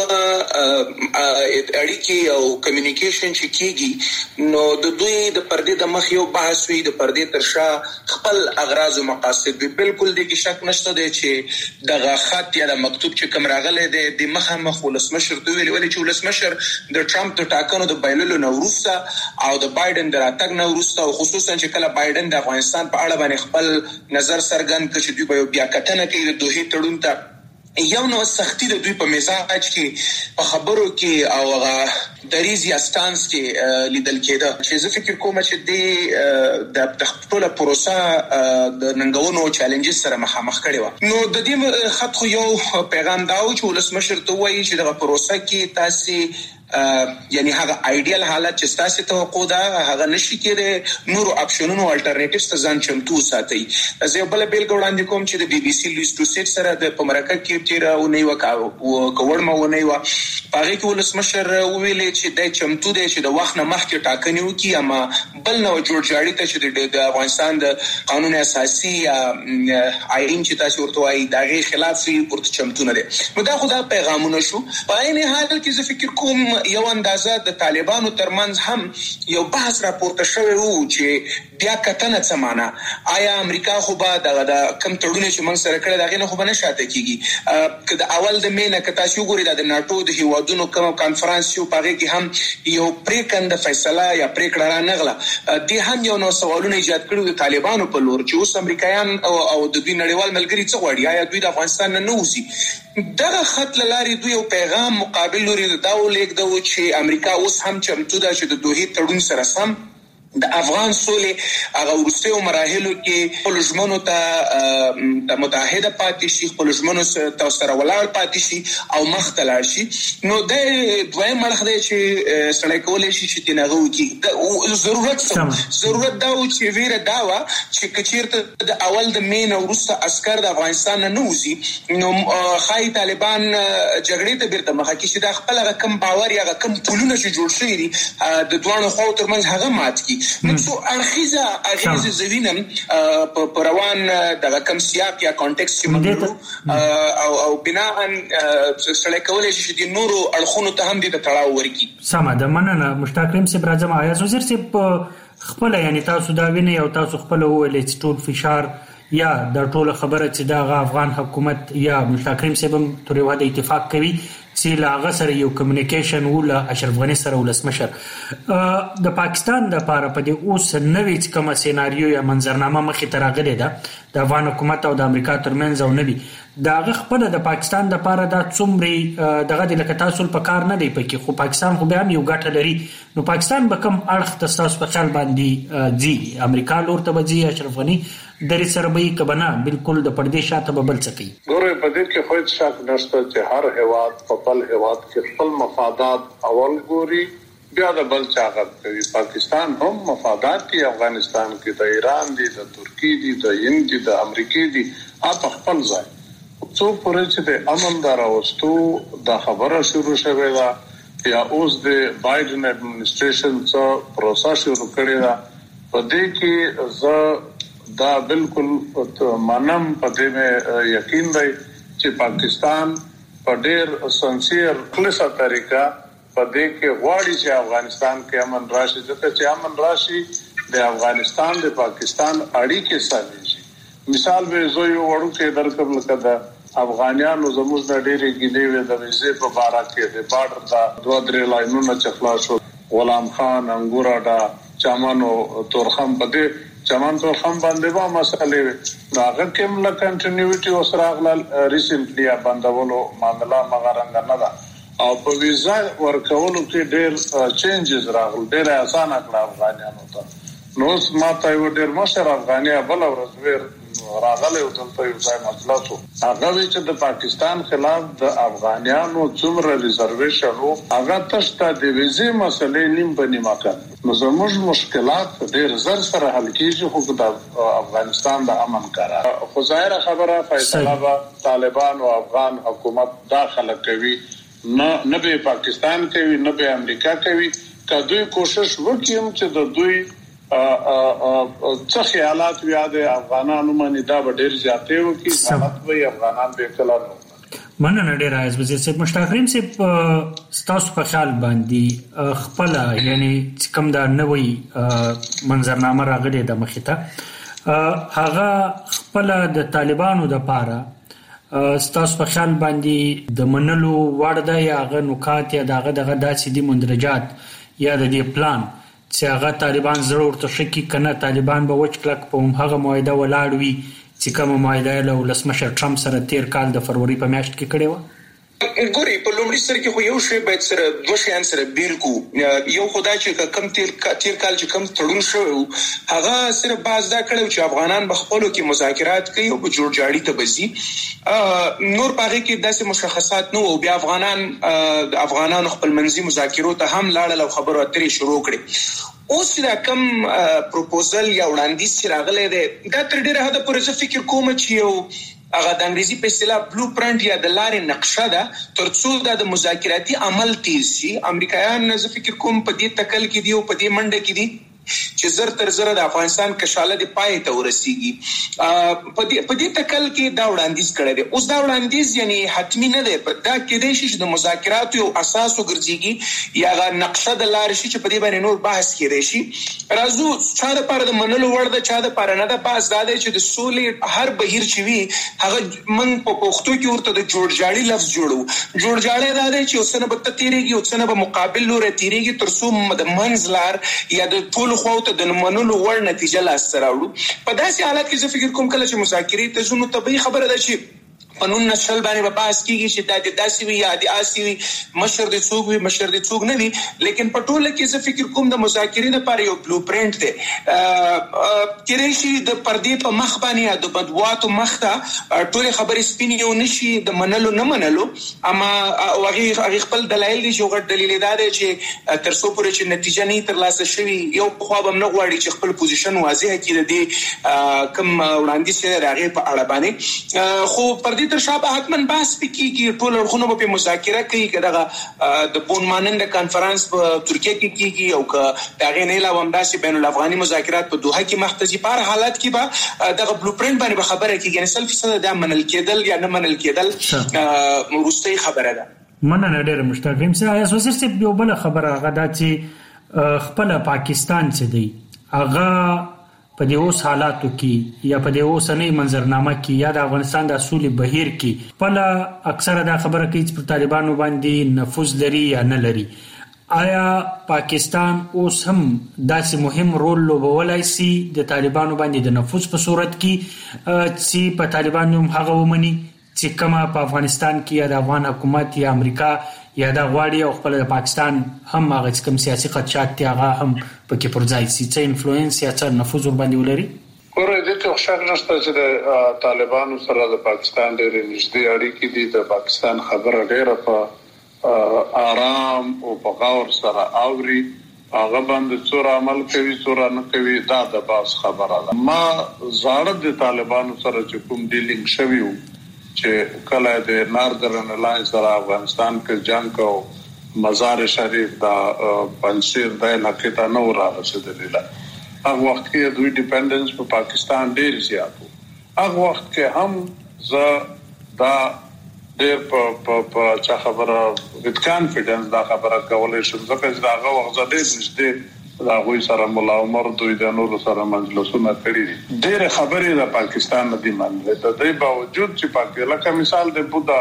اړیکی او کمیونیکیشن چې کیږي نو د دوی د پردې د مخ یو بحث وي د پردې ترشا خپل اغراض او مقاصد به بالکل د کې شک نشته دی چې دغه خط یا د مکتوب چې کوم راغلی دی د مخه مخ ولسمشر دوی ویلي چې ولسمشر د ټرمپ د ټاکنو د بایللو نوروسته او د بایدن د راتګ نوروسته او خصوصا چې کله بایدن د افغانستان په اړه باندې خپل نظر څرګند کړي چې دوی بیا کتنه کوي د دوی تړون ته یو نو سختی د دوی په مزاج کې په خبرو کې او هغه دریز یا سټانس کې لیدل کېده چې زه فکر کوم چې د خپل پروسه د ننګونو چیلنجز سره مخامخ کړي و نو د دې خط خو یو پیغام داو چې ولسمشر ته وایي چې د پروسه کې تاسو یعنی هغه ایډیال حالت چې تاسو توقع ده هغه نشي کېده نور اپشنونو الټرنیټیوز ته ځان چمتو ساتي زه بل وړاندې کوم چې د بي بي سي لیست ټو سیټ سره د پمرکه کې تیر او نه وکاو کوړم و نه و هغه کې ولسمشر ویلې چې د چمتو دي چې د وخت نه مخکې ټاکنې وکي اما بل نو جوړجاړي ته چې د افغانستان د قانون اساسي آئین چې تاسو ورته وايي دغه خلاف ورته چمتو نه دي نو دا خو دا پیغامونه شو په عین حال کې زه فکر کوم یو اندازه د طالبانو ترمنځ هم یو بحث راپورته شوی وو چې بیا کتنه څه معنا آیا امریکا خو به د کم تړون چې موږ سره کړی دغه نه خو به نشاته کیږي که د اول د مینه که تاسو ګورئ د ناتو د هیوادونو کوم کانفرنس یو پاره کې هم یو پریکند فیصله یا پریکړه را نغله د هم یو نو سوالونه ایجاد کړو د طالبانو په لور چې اوس امریکایان او د دوی نړیوال ملګری څه غواړي آیا دوی د افغانستان نه نوځي دغه خط لاري دوی یو پیغام مقابل لري دا ولیک دا چې امریکا اوس هم چمتو ده چې د دوه تړون سره سم د افغان سولې هغه ورسته مراحلو کې پلوجمنو ته متحده پاتې شي، پلوجمنو ته سره ولاړ پاتې شي او مختلال شي. نو د دویم مرحله دی چې سړی کولای شي چې تنغو کې ضرورت دا و چې ویره دا و چې کچیرته د اول د مین ورسته عسكر د افغانستان نه وځي، نو خای طالبان جګړې ته بیرته مخه کې شي د خپل کم باور یا کم پولونه چې جوړ شوی دي د دوه خو ترمنځ هغه مات کی. نو څو اغیزه زوینم په روان د کم سیاق یا کانټیکست کې موږ او بنا ان سړی کولای شي چې نورو اړخونو ته هم د تړاو ورکی. سمه ده، مننه مشتاق کریم صاحب. راځم آیا وزیر صاحب خپل یعنی تاسو دا وینئ او تاسو خپل ویل چې ټول فشار یا د ټول خبره چې دا افغان حکومت یا مشتاق کریم صاحب تر یو حد اتفاق کوي چې لا غسر یو کمیونیکیشن ولا اشرف غنی سره ولسمشر د پاکستان د لپاره په دې اوس نوې کومه سيناريو یا منظرنامه مخې ته راغلې ده د افغان حکومت او د امریکا ترمنځ او نبي دا خپل د پاکستان د لپاره د څومره دغه د لکه تاسو په کار نه دی پکې، خو پاکستان خو به هم یو ګټه لري. نو پاکستان به کوم اړخ تاسو په خیال باندې ځي امریکا لور ته ځي اشرف غنی درې سره به کبنا بالکل د پردې شاته به بل څه کوي؟ ګوره په دې کې خو شک نشته چې هر هیواد په بل هیواد کې خپل مفادات اول ګوري بیا د بل چاغت کوي. پاکستان هم مفادات کې افغانستان کې د ایران دي، د ترکی دي، د هند دي، د امریکا دي، اپ خپل ځای څو پرې چې د امن دار اوستو د خبره شروع شوه دا یا اوس د بایدن اډمنسټریشن څخه پروسس شروع کړی دا په دې کې ز دا بالکل منم په دې مې یقین دی چې پاکستان په ډېر سنسیر خلصه طریقه په دې کې غواړي چې افغانستان کې امن راشي، ځکه چې امن راشي د افغانستان د پاکستان اړیکې سمې شي. مثال به زه یو وړو کې درکم لکه دا افغانانو زموږ د ډېرې ګیلې وې د ویزې په باره کې د باډر دا 2-3 لاینونه چخلا شو، غلام خان انګوراډا چمن او تورخم په دې چمن تورخم باندې به مسئله وي دا هغه کوم لا کنټینیوټي اوس راغلل ریسنټلی باندې معاملہ مغرنګ نه ده او په ویزا ورکولو کې ډېر چینجز راغل، ډېر اسانه کړ افغانانو ته. نو ماته یو ډېر مشر افغانیا بل ورځ راغله او دلته یو ځای مسله شو هغه چې د پاکستان خلاف د افغانانو څومره ریزرویشن وو هغه تاسو د ویزې مسلې نیم په نیمه کړ. نو زموږ مشکلات ډېر زر سره حل کیږي خو د افغانستان د امن کارا خو ظاهره خبره فیصله طالبان او افغان حکومت داخله کوي، نه به پاکستان کوي نه به امریکا کوي. که دوی کوشش وکړي چې د دوی څه خیالات ویا د افغانانو باندې دا ډېر زیاتې وکړي حالت به افغانان به کله نه مننه ډېر راز وزیر صاحب. مشتاق کریم صاحب تاسو په خیال باندې خپل یعنی کوم دا نوې منظرنامه راغلې د مخې ته هغه خپل د طالبانو د لپاره تاسو په خیال باندې د منلو وړ ده یا هغه نکات یا دغه داسې دي مندرجات یا د دې پلان چې هغه طالبان ضرور ته شکی کنه طالبان به وچ کلک په هغه معاهده ولاړ وي چې کومه معاهده له ولسمشر ټرمپ سره 13 کال د فروری په میاشت کې کړې و؟ ګوري په لومړي سره کې خو یو شی باید سره دوه شیان سره بیل کو. یو خدای چې کم تیر کال چې کم تړون شو هغه صرف باز دا کړو چې افغانان بخپلو کې مذاکرات کوي او جوړجاړي ته بزي نور پاره کې داسې مشخصات نو او بیا افغانانو خپل منځي مذاکرات ته هم لاړل او خبرو اترې شروع کړې. اوس دا کم پروپوزل یا وړاندیز چې راغلی دی دا تر ډیره حده پورې زه فکر کوم چې یو هغه د انګریزي په اصطلاح بلو پرنټ یا د لارې نقشه ده ترڅو د مذاکراتي عمل تیز شي. امریکایان زه فکر کوم په دې تکل کې دی او په دې منډه کې دي چې زر تر زر د افغانستان کشاله دی پای ته ورسیږي. په دې تکل کې دا وړاندیز کړی دی. اوس دا وړاندیز یعنی حتمی نه دی، دا کېدای شي چې د مذاکراتو یو اساس وګرځيږي یا غا نقشه د لارې شي چې په دې باندې نور بحث کېدای شي. راځو چا د پاره د منلو وړ ده چا د پاره نه ده. باز دا دی چې د سولې هر بهیر چې وي هغه من په پښتو کې ورته د جوړجاړي لفظ جوړو. جوړجاړي دا دی چې اوسنه به تیریږي اوسنه به مقابل لور تیریږي ترڅو د منځلار یا د ټول خو ته د منلو وړ نتیجه لاس راوړو. په داسې حالت کې زه فکر کوم کله چې مذاکرې ته ځو نو طبيعي خبره ده چې پنون نسل باندې بحث کیږي چې د داسي وی یا د آسی وی مشر د څوک وی مشر د څوک نه وی لیکن په ټوله کې زه فکر کوم د مذاکرې لپاره یو بلو پرینټ دی کېږي چې د پردې په مخ باندې د بدواتو مخ ته ټول خبرې سپینې او نشي د منلو نه منلو اما هغه خپل دلایل دي چې غټ دلیل دا دی چې تر څو پورې چې نتیجه نه ترلاسه شوي یو خو به نه غواړي چې خپل پوزیشن واضح کړي د کوم وړاندیز چې راغی په اړه باندې خو پردې تر شابه حتمن بحث کیږي ټول اړخونه په مذاکره کوي کله د بون مانند کانفرنس په ترکیه کې کیږي او که هغه نه علاوه هم داسې بین الافغاني مذاکرات په دوحه کې مختزي په حالات کې به دغه بلو پرینټ باندې خبره کیږي یعنی 100% دا منل کېدل یا نه منل کېدل وروستي خبره ده مننه ډېر مشتاقم سه آیا وزیر صاحب یو بل خبره غدا چې خپل پاکستان څخه دی هغه په دې اوس حالاتو کې یا په دې اوسنۍ منظرنامه کې یا د افغانستان د اصول بهیر کې په اکثره دا خبره کوي چې طالبانو باندې نفوذ لري یا نه لري آیا پاکستان اوس هم داسې مهم رول لوبولای شي د طالبانو باندې د نفوذ په صورت کې چې په طالبانو هم هغه ومني چې کما په افغانستان کې یا د افغان حکومت یا امریکا یا د غواړي او خپل د پاکستان هم هغه کوم سیاسي خدشات تی هغه هم پکې پرځای سي چې انفلوئنس یا څه نفوذ ور باندې ولري ګوره د څه شک نشته چې د طالبانو سره د پاکستان ډېر نږدې اړیکې دي د پاکستان خبره ډېره په آرام او په غور سره اوري هغه باندې څور عمل کوي څور نه کوي دا د باس خبره ده ما زړه د طالبانو سره چې کوم ډیلینګ شوی چې کله د ناردرن الاینس سره افغانستان کې جنگ کو مزار شریف دا پنځیر د علاقې ته نو راغسدل هغه وخت کې دوی ډیپندنس په پاکستان ډیر زیات وو هغه وخت کې هم ز دا ډیر په چا خبره وذ کانفیډنس دا خبره کولای شم ځکه چې هغه وخت ډیر نږدې دا غوي سره مولا عمر دوی د نور سره مجلسونه کړی ډېر خبرې د پاکستان د منځ ته د باوجود چې پاکستان لکه مثال د بودا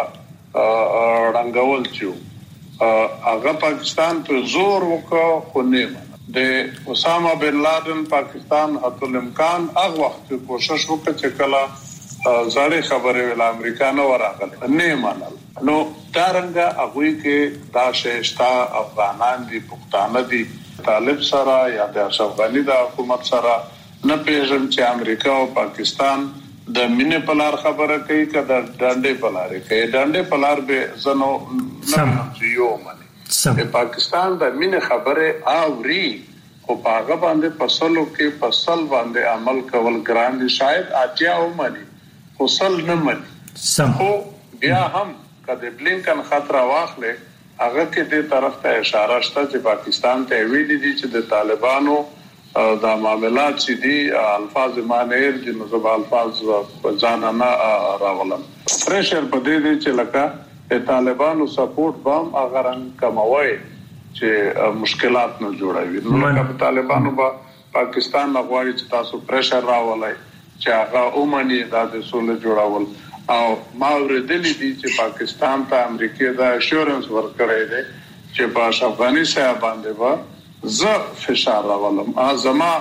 رنگول چې هغه پاکستان په زور وکړ خو نه د اسامه بن لادن پاکستان حتی الامکان هغه وخت کوشش وکړ چې کله زړې خبرې ول امریکا نه وراغله نه منل نو دارنګه هغه کې دا شېشتا افغانان دي پښتانه دي طالب سره یا د افغاني د حکومت سره نه پیژن چې امریکا او پاکستان د مینې په لار خبره کوي کده ډانډې په لار کوي ډانډې په لار به زنو نه یو مني پاکستان د مینې خبره اوري او هغه باندې فصلو کې فصل باندې عمل کول ګران دي شاید اچیا ومني فصل نه مني خو بیا هم کده بلینکن خطر واخلې هغه کې د طرف ته اشاره شته چې پاکستان ته ویلي دي چې د طالبانو د معاملات چې دي الفاظ مانیر د نظم الفاظ ځان نه راولم پریشر په دې دي چې لکه د طالبانو سپورټ بم اگر کموي چې مشکلات نه جوړوي نو لکه طالبانو با پاکستان غواړي چې تاسو پریشر راولای چې هغه اومني د سولې جوړول او ما ورېدلې دي چې پاکستان ته امریکا دا اشورنس ورکړی دی چې په افغانستان باندې به ز فشار راولم ازما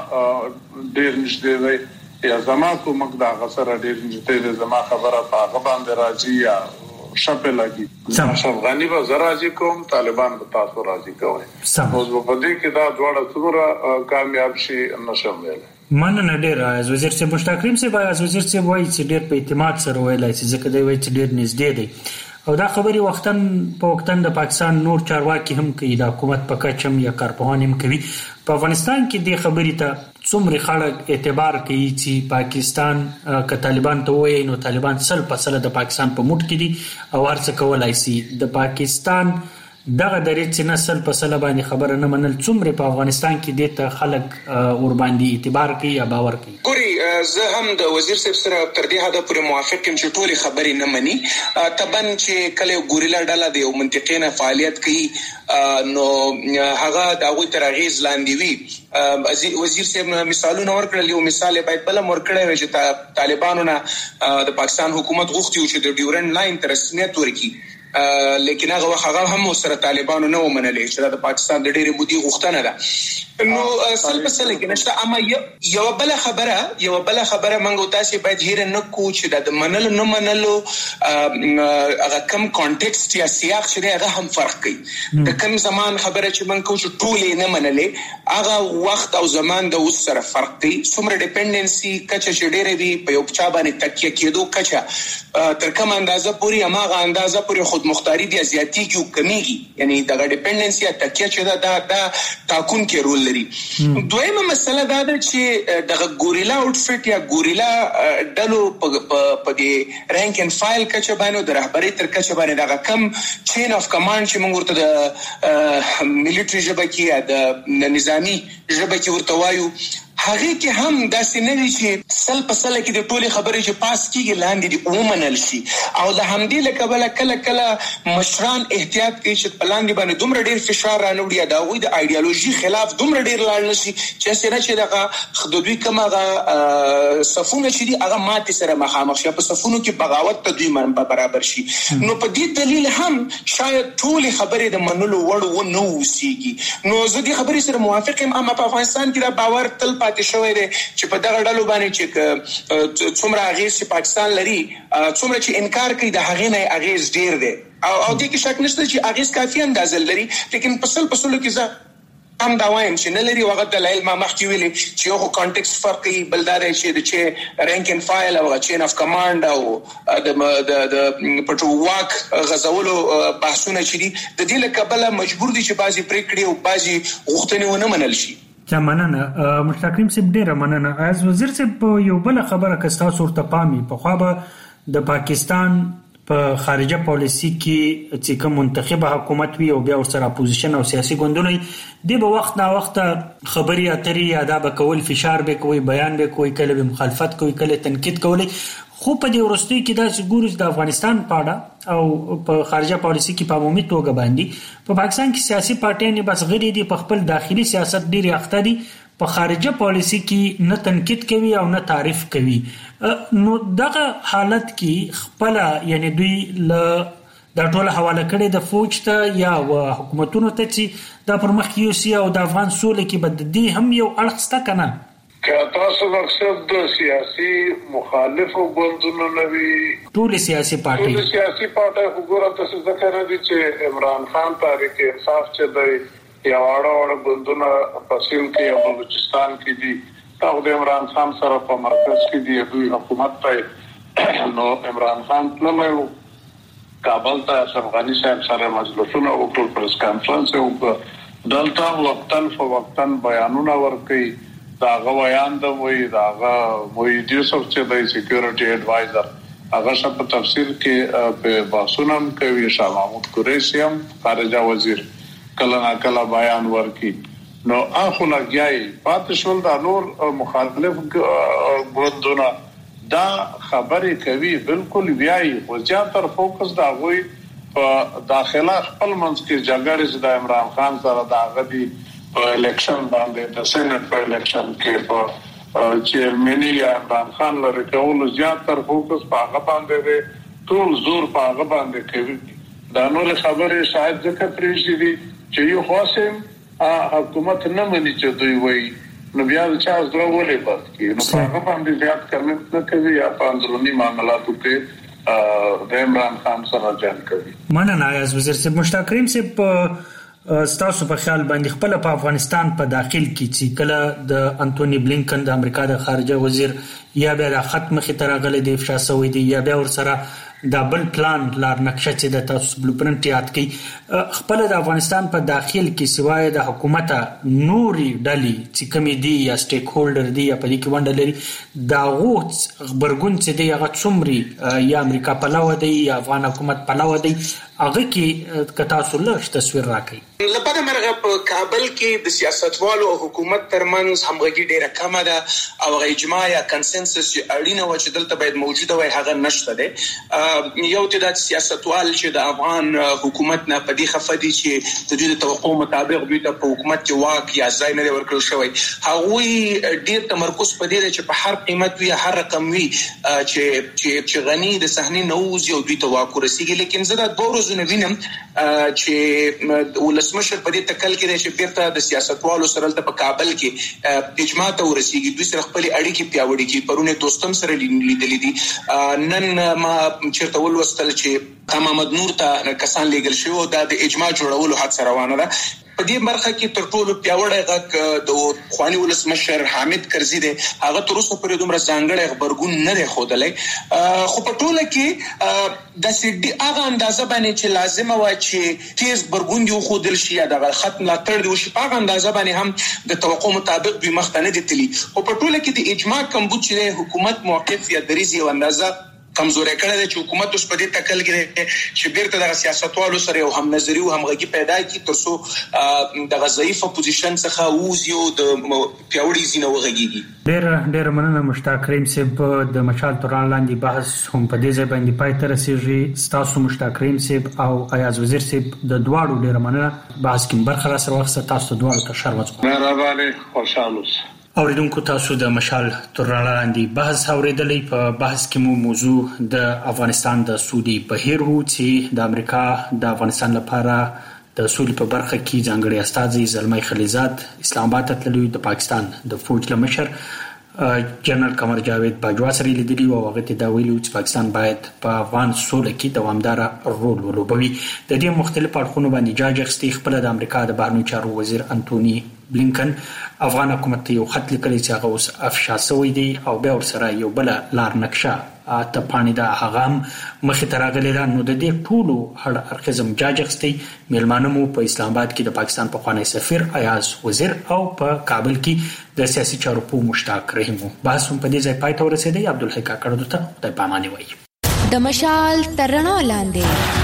ډېر نشته دی یا زما کومک دا غسر ډېر نشته دی زما خبره په هغه باندې راځي یا شپه لګي افغاني به زراځي کوم طالبان به تاسو راځي کوي اوس په دې کې دا ډوړه څومره کامیاب شي نشم ویل مننه ډیر از وزیر صاحب مشتاقیم صاحب از وزیر صاحب وایي چې ډیر په اعتماد سره ویلای چې ځکه دی وایي چې ډیر نږدې دی او دا خبري وختن په وختن د پاکستان نور چارواکي هم کوي د حکومت په کچم یا کارپوهان هم کوي په افغانستان کې د خبري ته څومره خلک اعتبار کوي چې پاکستان ک طالبان ته وایي نو طالبان سل په سل د پاکستان په موټ کې دي او هرڅه کولای شي د پاکستان دغه درې چې نسل په سل باندې خبره نه منل څومره په افغانستان کې د خلک ور باندې اعتبار کوي یا باور کوي ګوري زه هم د وزیر صاحب سره تر دې حد پورې موافق یم چې ټول خبرې نه مني تبن چې کله ګوریلا ډله دی او منطقینه فعالیت کوي نو هغه د هغه ترغیز لاندې وی وزیر صاحب مثالونه ورکړل یو مثال باید بل ورکړی وي چې طالبانو نه د پاکستان حکومت غوښتي چې د ډیورن لاین تر رسمیت ورکی لیکن هغه هم سره طالبانو نه ومنلې چې د پاکستان د ډېرې مودي غوښتنه ده. نو اصل په سله کې نشته. اما یو بل خبره منغو تاسو باید هیر نه کو چې د منلو نه منلو هغه کم کانټیکست یا سیاق چې هغه هم فرق کوي. د کم زمان خبره چې من کو چې ټول نه منلې هغه وخت او زمان د اوس سره فرق کوي. څومره ډیپندنسي کچه چې ډېرې وي په یو چا باندې تکیه کېدو کچه تر کوم اندازه پوری هغه اندازه پوری خود مختاری دی زیاتی کیو کمیږي. یعنی د ډیپندنسي یا تکیه چې دا تاکون کې رول لري. دویمه مسله دا ده چې د ګوریلا آوټفټ یا ګوریلا ډلو په دې رانک ان فایل کچه باندې د رهبری تر کچه باندې دا کم چین اف کمانډ چې موږ ورته د ملټری ژبه کې یا د نظامی ژبه کې ورته وایو هغه کې هم داسې نه وی چې سل په سل کې د ټولي خبرې چې پاس کیږي لاندې دی ومنل شي او د همدې لکه کله مشران احتیاط کوي چې پلاندې باندې دومره ډیر فشار رانوړي دا وي د ایدئولوژي خلاف دومره ډیر لاړ نشي چې سره چې دغه خدودوی کماغه صفونه چې دی هغه ماته سره مخامخ شي په صفونو کې بغاوت ته دوی من برابر شي. نو په دې دلیل هم شاید ټولي خبرې د منلو وړ و نه وسیږي. نو زه دې خبرې سره موافق یم. اما په افغانستان کې دا باور تل پاتې شوی دی چې په دغه ډلو باندې چې څومره اغیز چې پاکستان لري څومره چې انکار کوي د هغې نه اغیز ډیر دی او دې کې شک نشته چې اغیز کافي اندازه لري. لیکن په سلو کې زه هم دا وایم چې نه لري وغه دلایل ما مخکې ویلي چې یو کانټیکست فرق کوي بل دا دی چې رانک ان فایل او چین اف کمانډ او د پټو واک غزولو بحثونه چې دي د دې لکبله مجبور دي چې بعضی پریکړې او بعضی غوښتنې ونه منل شي. مننه مشتاقیم صاحب ډیره مننه. از وزیر صاحب یو بل خبره کستا صورت پامي په خو به د پاکستان په خارجه پالیسی کې چې کوم منتخبه حکومت وي او بیا ورسره اپوزیشن او سیاسي ګوندونه دی به وخت نا وخت خبري اتري ادا به کول فشار به کوي بیان به کوي کله به مخالفت کوي کله تنقید کوي. خو په دې ورستۍ کې دا چې ګورز د افغانستان پاړه او په خارجه پالیسی کې په عمومي توګه باندې په پاکستان کې سیاسي پارټیانې بس غړي دي په خپل داخلي سیاست ډېری اخته دي په خارجه پالیسی کې نه تنقید کوي او نه تعریف کوي. نو دغه حالت کې خپل یعنی دوی له دا ټول حواله کړي د فوج ته یا حکومتونو ته چې دا پرمخ یوسي او د افغان سولې کې بد دي هم یو اړخسته کنه که تاسو مقصد د سیاسي مخالفو ګوندونو نوي ټول سیاسي پارټي وګوره تاسو ذکر دي چې عمران خان تحریک انصاف چې د یواړو ګوندونو په سیل کې او بلوچستان کې دي او د عمران خان سره په مرکز کې دي دوی حکومت ته نو عمران خان نو کابل ته افغاني صاحب سره مجلسونه او پریس کانفرنس او دلته وقتن بیانونه ورکړي. دا غویان د وې دا موید یوسف چې د سکیورټي اډوایزر هغه شپ تفسیر کې په باسونم کوي. شاه محمود قریشی هم خارجه وزیر کله کله بیان ورکړي. نو اخو لګیای پاتې شول دا نور مخالف ګوندونه دا خبرې کوي بالکل ویاي او زیاتره فوکس دا وي په داخله خپل منځ کې جګړې چې د عمران خان سره دا غدي په الیکشن باندې د سېنات په الیکشن کې په چیرمنی عمران خان لپاره کول زیاتره فوکس په هغه باندې دی ټول زور په هغه باندې کوي. دا نور خبرې شاید ځکه پریږدي دي چې یو خاصم حکومت نه مني چې دوی وایي نو بیا چې از درو ولې بس کې نو هغه باندې زیات کمنټ نه کوي یا په اندرونی معاملاتو کې د عمران خان سره جنګ کوي. مننه از وزیر صاحب. مشتاق کریم صاحب ستاسو په خیال باندې خپل په افغانستان په داخل کې چې کله د انټونی بلینکن د امریکا د خارجه وزیر یا بیا د ختم خطرغله د افشا سوي دی یا بیا ور سره د بل پلان لار نقشه چې د تاسو بلوپرنټ یاد کړي خپل د افغانستان په داخل کې سوای د حکومت نوري ډلې چې کمیډي یا سټیک هولډر دی یا په دې کې ونډه لري دا غوڅ خبرګون چې دی هغه څومره یا امریکا په لاو دی یا افغان حکومت په لاو دی هغه کې کتا سولش تصویر راکړي. لپاره مرغه په کابل کې د سیاستوالو او حکومت ترمنځ همغږي ډیره کمه ده او اجماع یا کنسنسس کنسنسس اړینه و چې دلته باید موجوده وي هغه نشته ده. یو د سیاستوال چې د افغان حکومت نه په دې خفدي چې د دوی د توقع مطابق دوی ته په حکومت کې واک یا ځای نه ورکړل شوی. هغوی ډیر تمرکز په دې چې په هر قیمت وي هر رقم وي چې غنی د صحنې نووز یو دوی ته واک ورسیږي. لیکن زه دا دوه ورځې وینم چې ولسمشر په دې تکل کې چې بیرته د سیاستوالو سره په کابل کې اجماع ته ورسیږي. دوی سره خپل اړیکې پیاوړې کړي. پرونه دوستم سره لیدلې دي. نن ما چیرته ولوستل چې محمد نور ته کسان لیږل شوی او د اجماع جوړولو هڅه روانه ده. په دې برخه کې تر ټولو پیاوړی غږ د خواني ولسمشر حامد کرزي دی. هغه تر اوسه پورې دومره ځانګړی خبرګون نه دی ښودلی. خو په ټوله کې داسې هغه اندازه باندې چې لازمه وه چې تیز خبرګون دې وښودل شي یا دغه خط ملاتړ دې وشي، په هغه اندازه باندې هم د توقع مطابق دوی مخته نه دي تللي. خو په ټوله کې د اجماع کمبود چې دی حکومت موقف یا دریځ یو اندازه کمزوري کړی دی چې حکومت اوس په دې تکل کې چې بیرته د سیاستوالو سره یو هم نظری او همغږي پیدا کړي تر څو د ضعیفه پوزیشن څخه ووزي او د پیاوړي زینه وغږیږي. ډېر مننه مشتاق کریم صاحب. د مشال توران لاندې بحث هم په دې ځای باندې پای ته رسیږي. ستاسو مشتاق کریم صاحب او ایاز وزیر صاحب د دواړو ډېر مننه. بحث کې برخه را سره واخیسته. تاسو دواړو ته ښه ورځ. مهرباني، خوشاله اوسئ. اوریدونکو تاسو د مشال تر لاندې بحث اوریدلې. په بحث کې مو موضوع د افغانستان د سودي بهیر وو چې د امریکا د افغانستان لپاره د سولې په برخه کې ځانګړي استازي زلمي خلیزاد اسلام آباد ته تللی. د پاکستان د فوج لمشر جنرال قمر جاوید باجوا سره لیدلی او هغه ته دا ویلي چې پاکستان باید په افغان سوله کې دوامدار رول ولوبوي. د دې مختلف اړخونو باندې جاج اخستي. خپل د امریکا د بهرنیو چارو وزیر انټونی بلینکن افغان حکومت ته یو خط لیکلی چې هغه اوس افشا شوی دی او بیا ورسره یو بل لار نقشه ته پانی دا هغه مخې ته راغلی ده. نو د دې ټولو هر اړخیزم جاج اخستي. میلمانه مو په اسلام آباد کې د پاکستان پخوانی سفیر ایاز وزیر او په کابل کې د سیاسي چارو په مشتاق رحیم. بحث هم په دې ځای پای ته ورسېدی. عبدالحی کاکړ ته خدای پاماني وایي. د مشال تر رڼا لاندې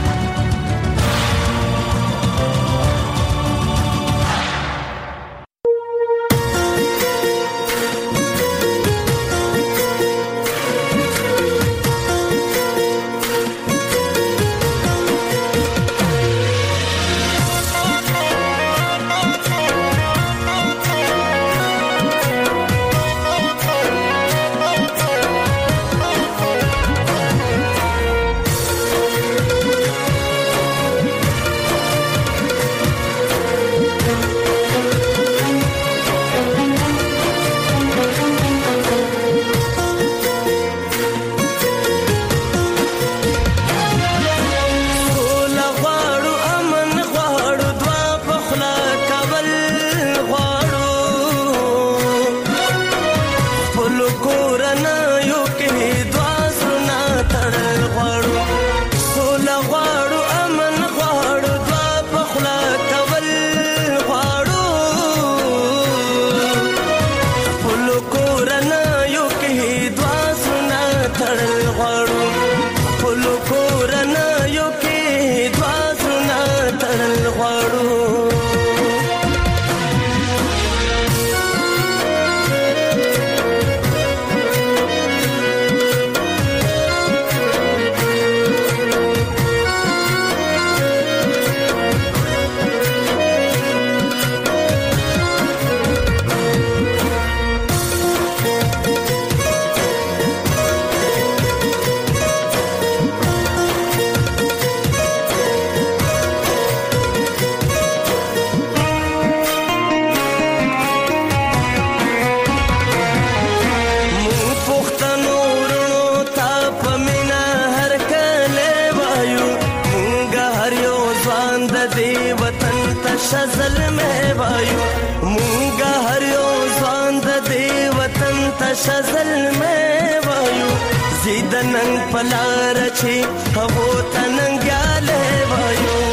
شزل میں وایو مونگا ہریو ځوان د دې وطن ته شزل میں وایو زیدنن پلار چی هو تننګاله وایو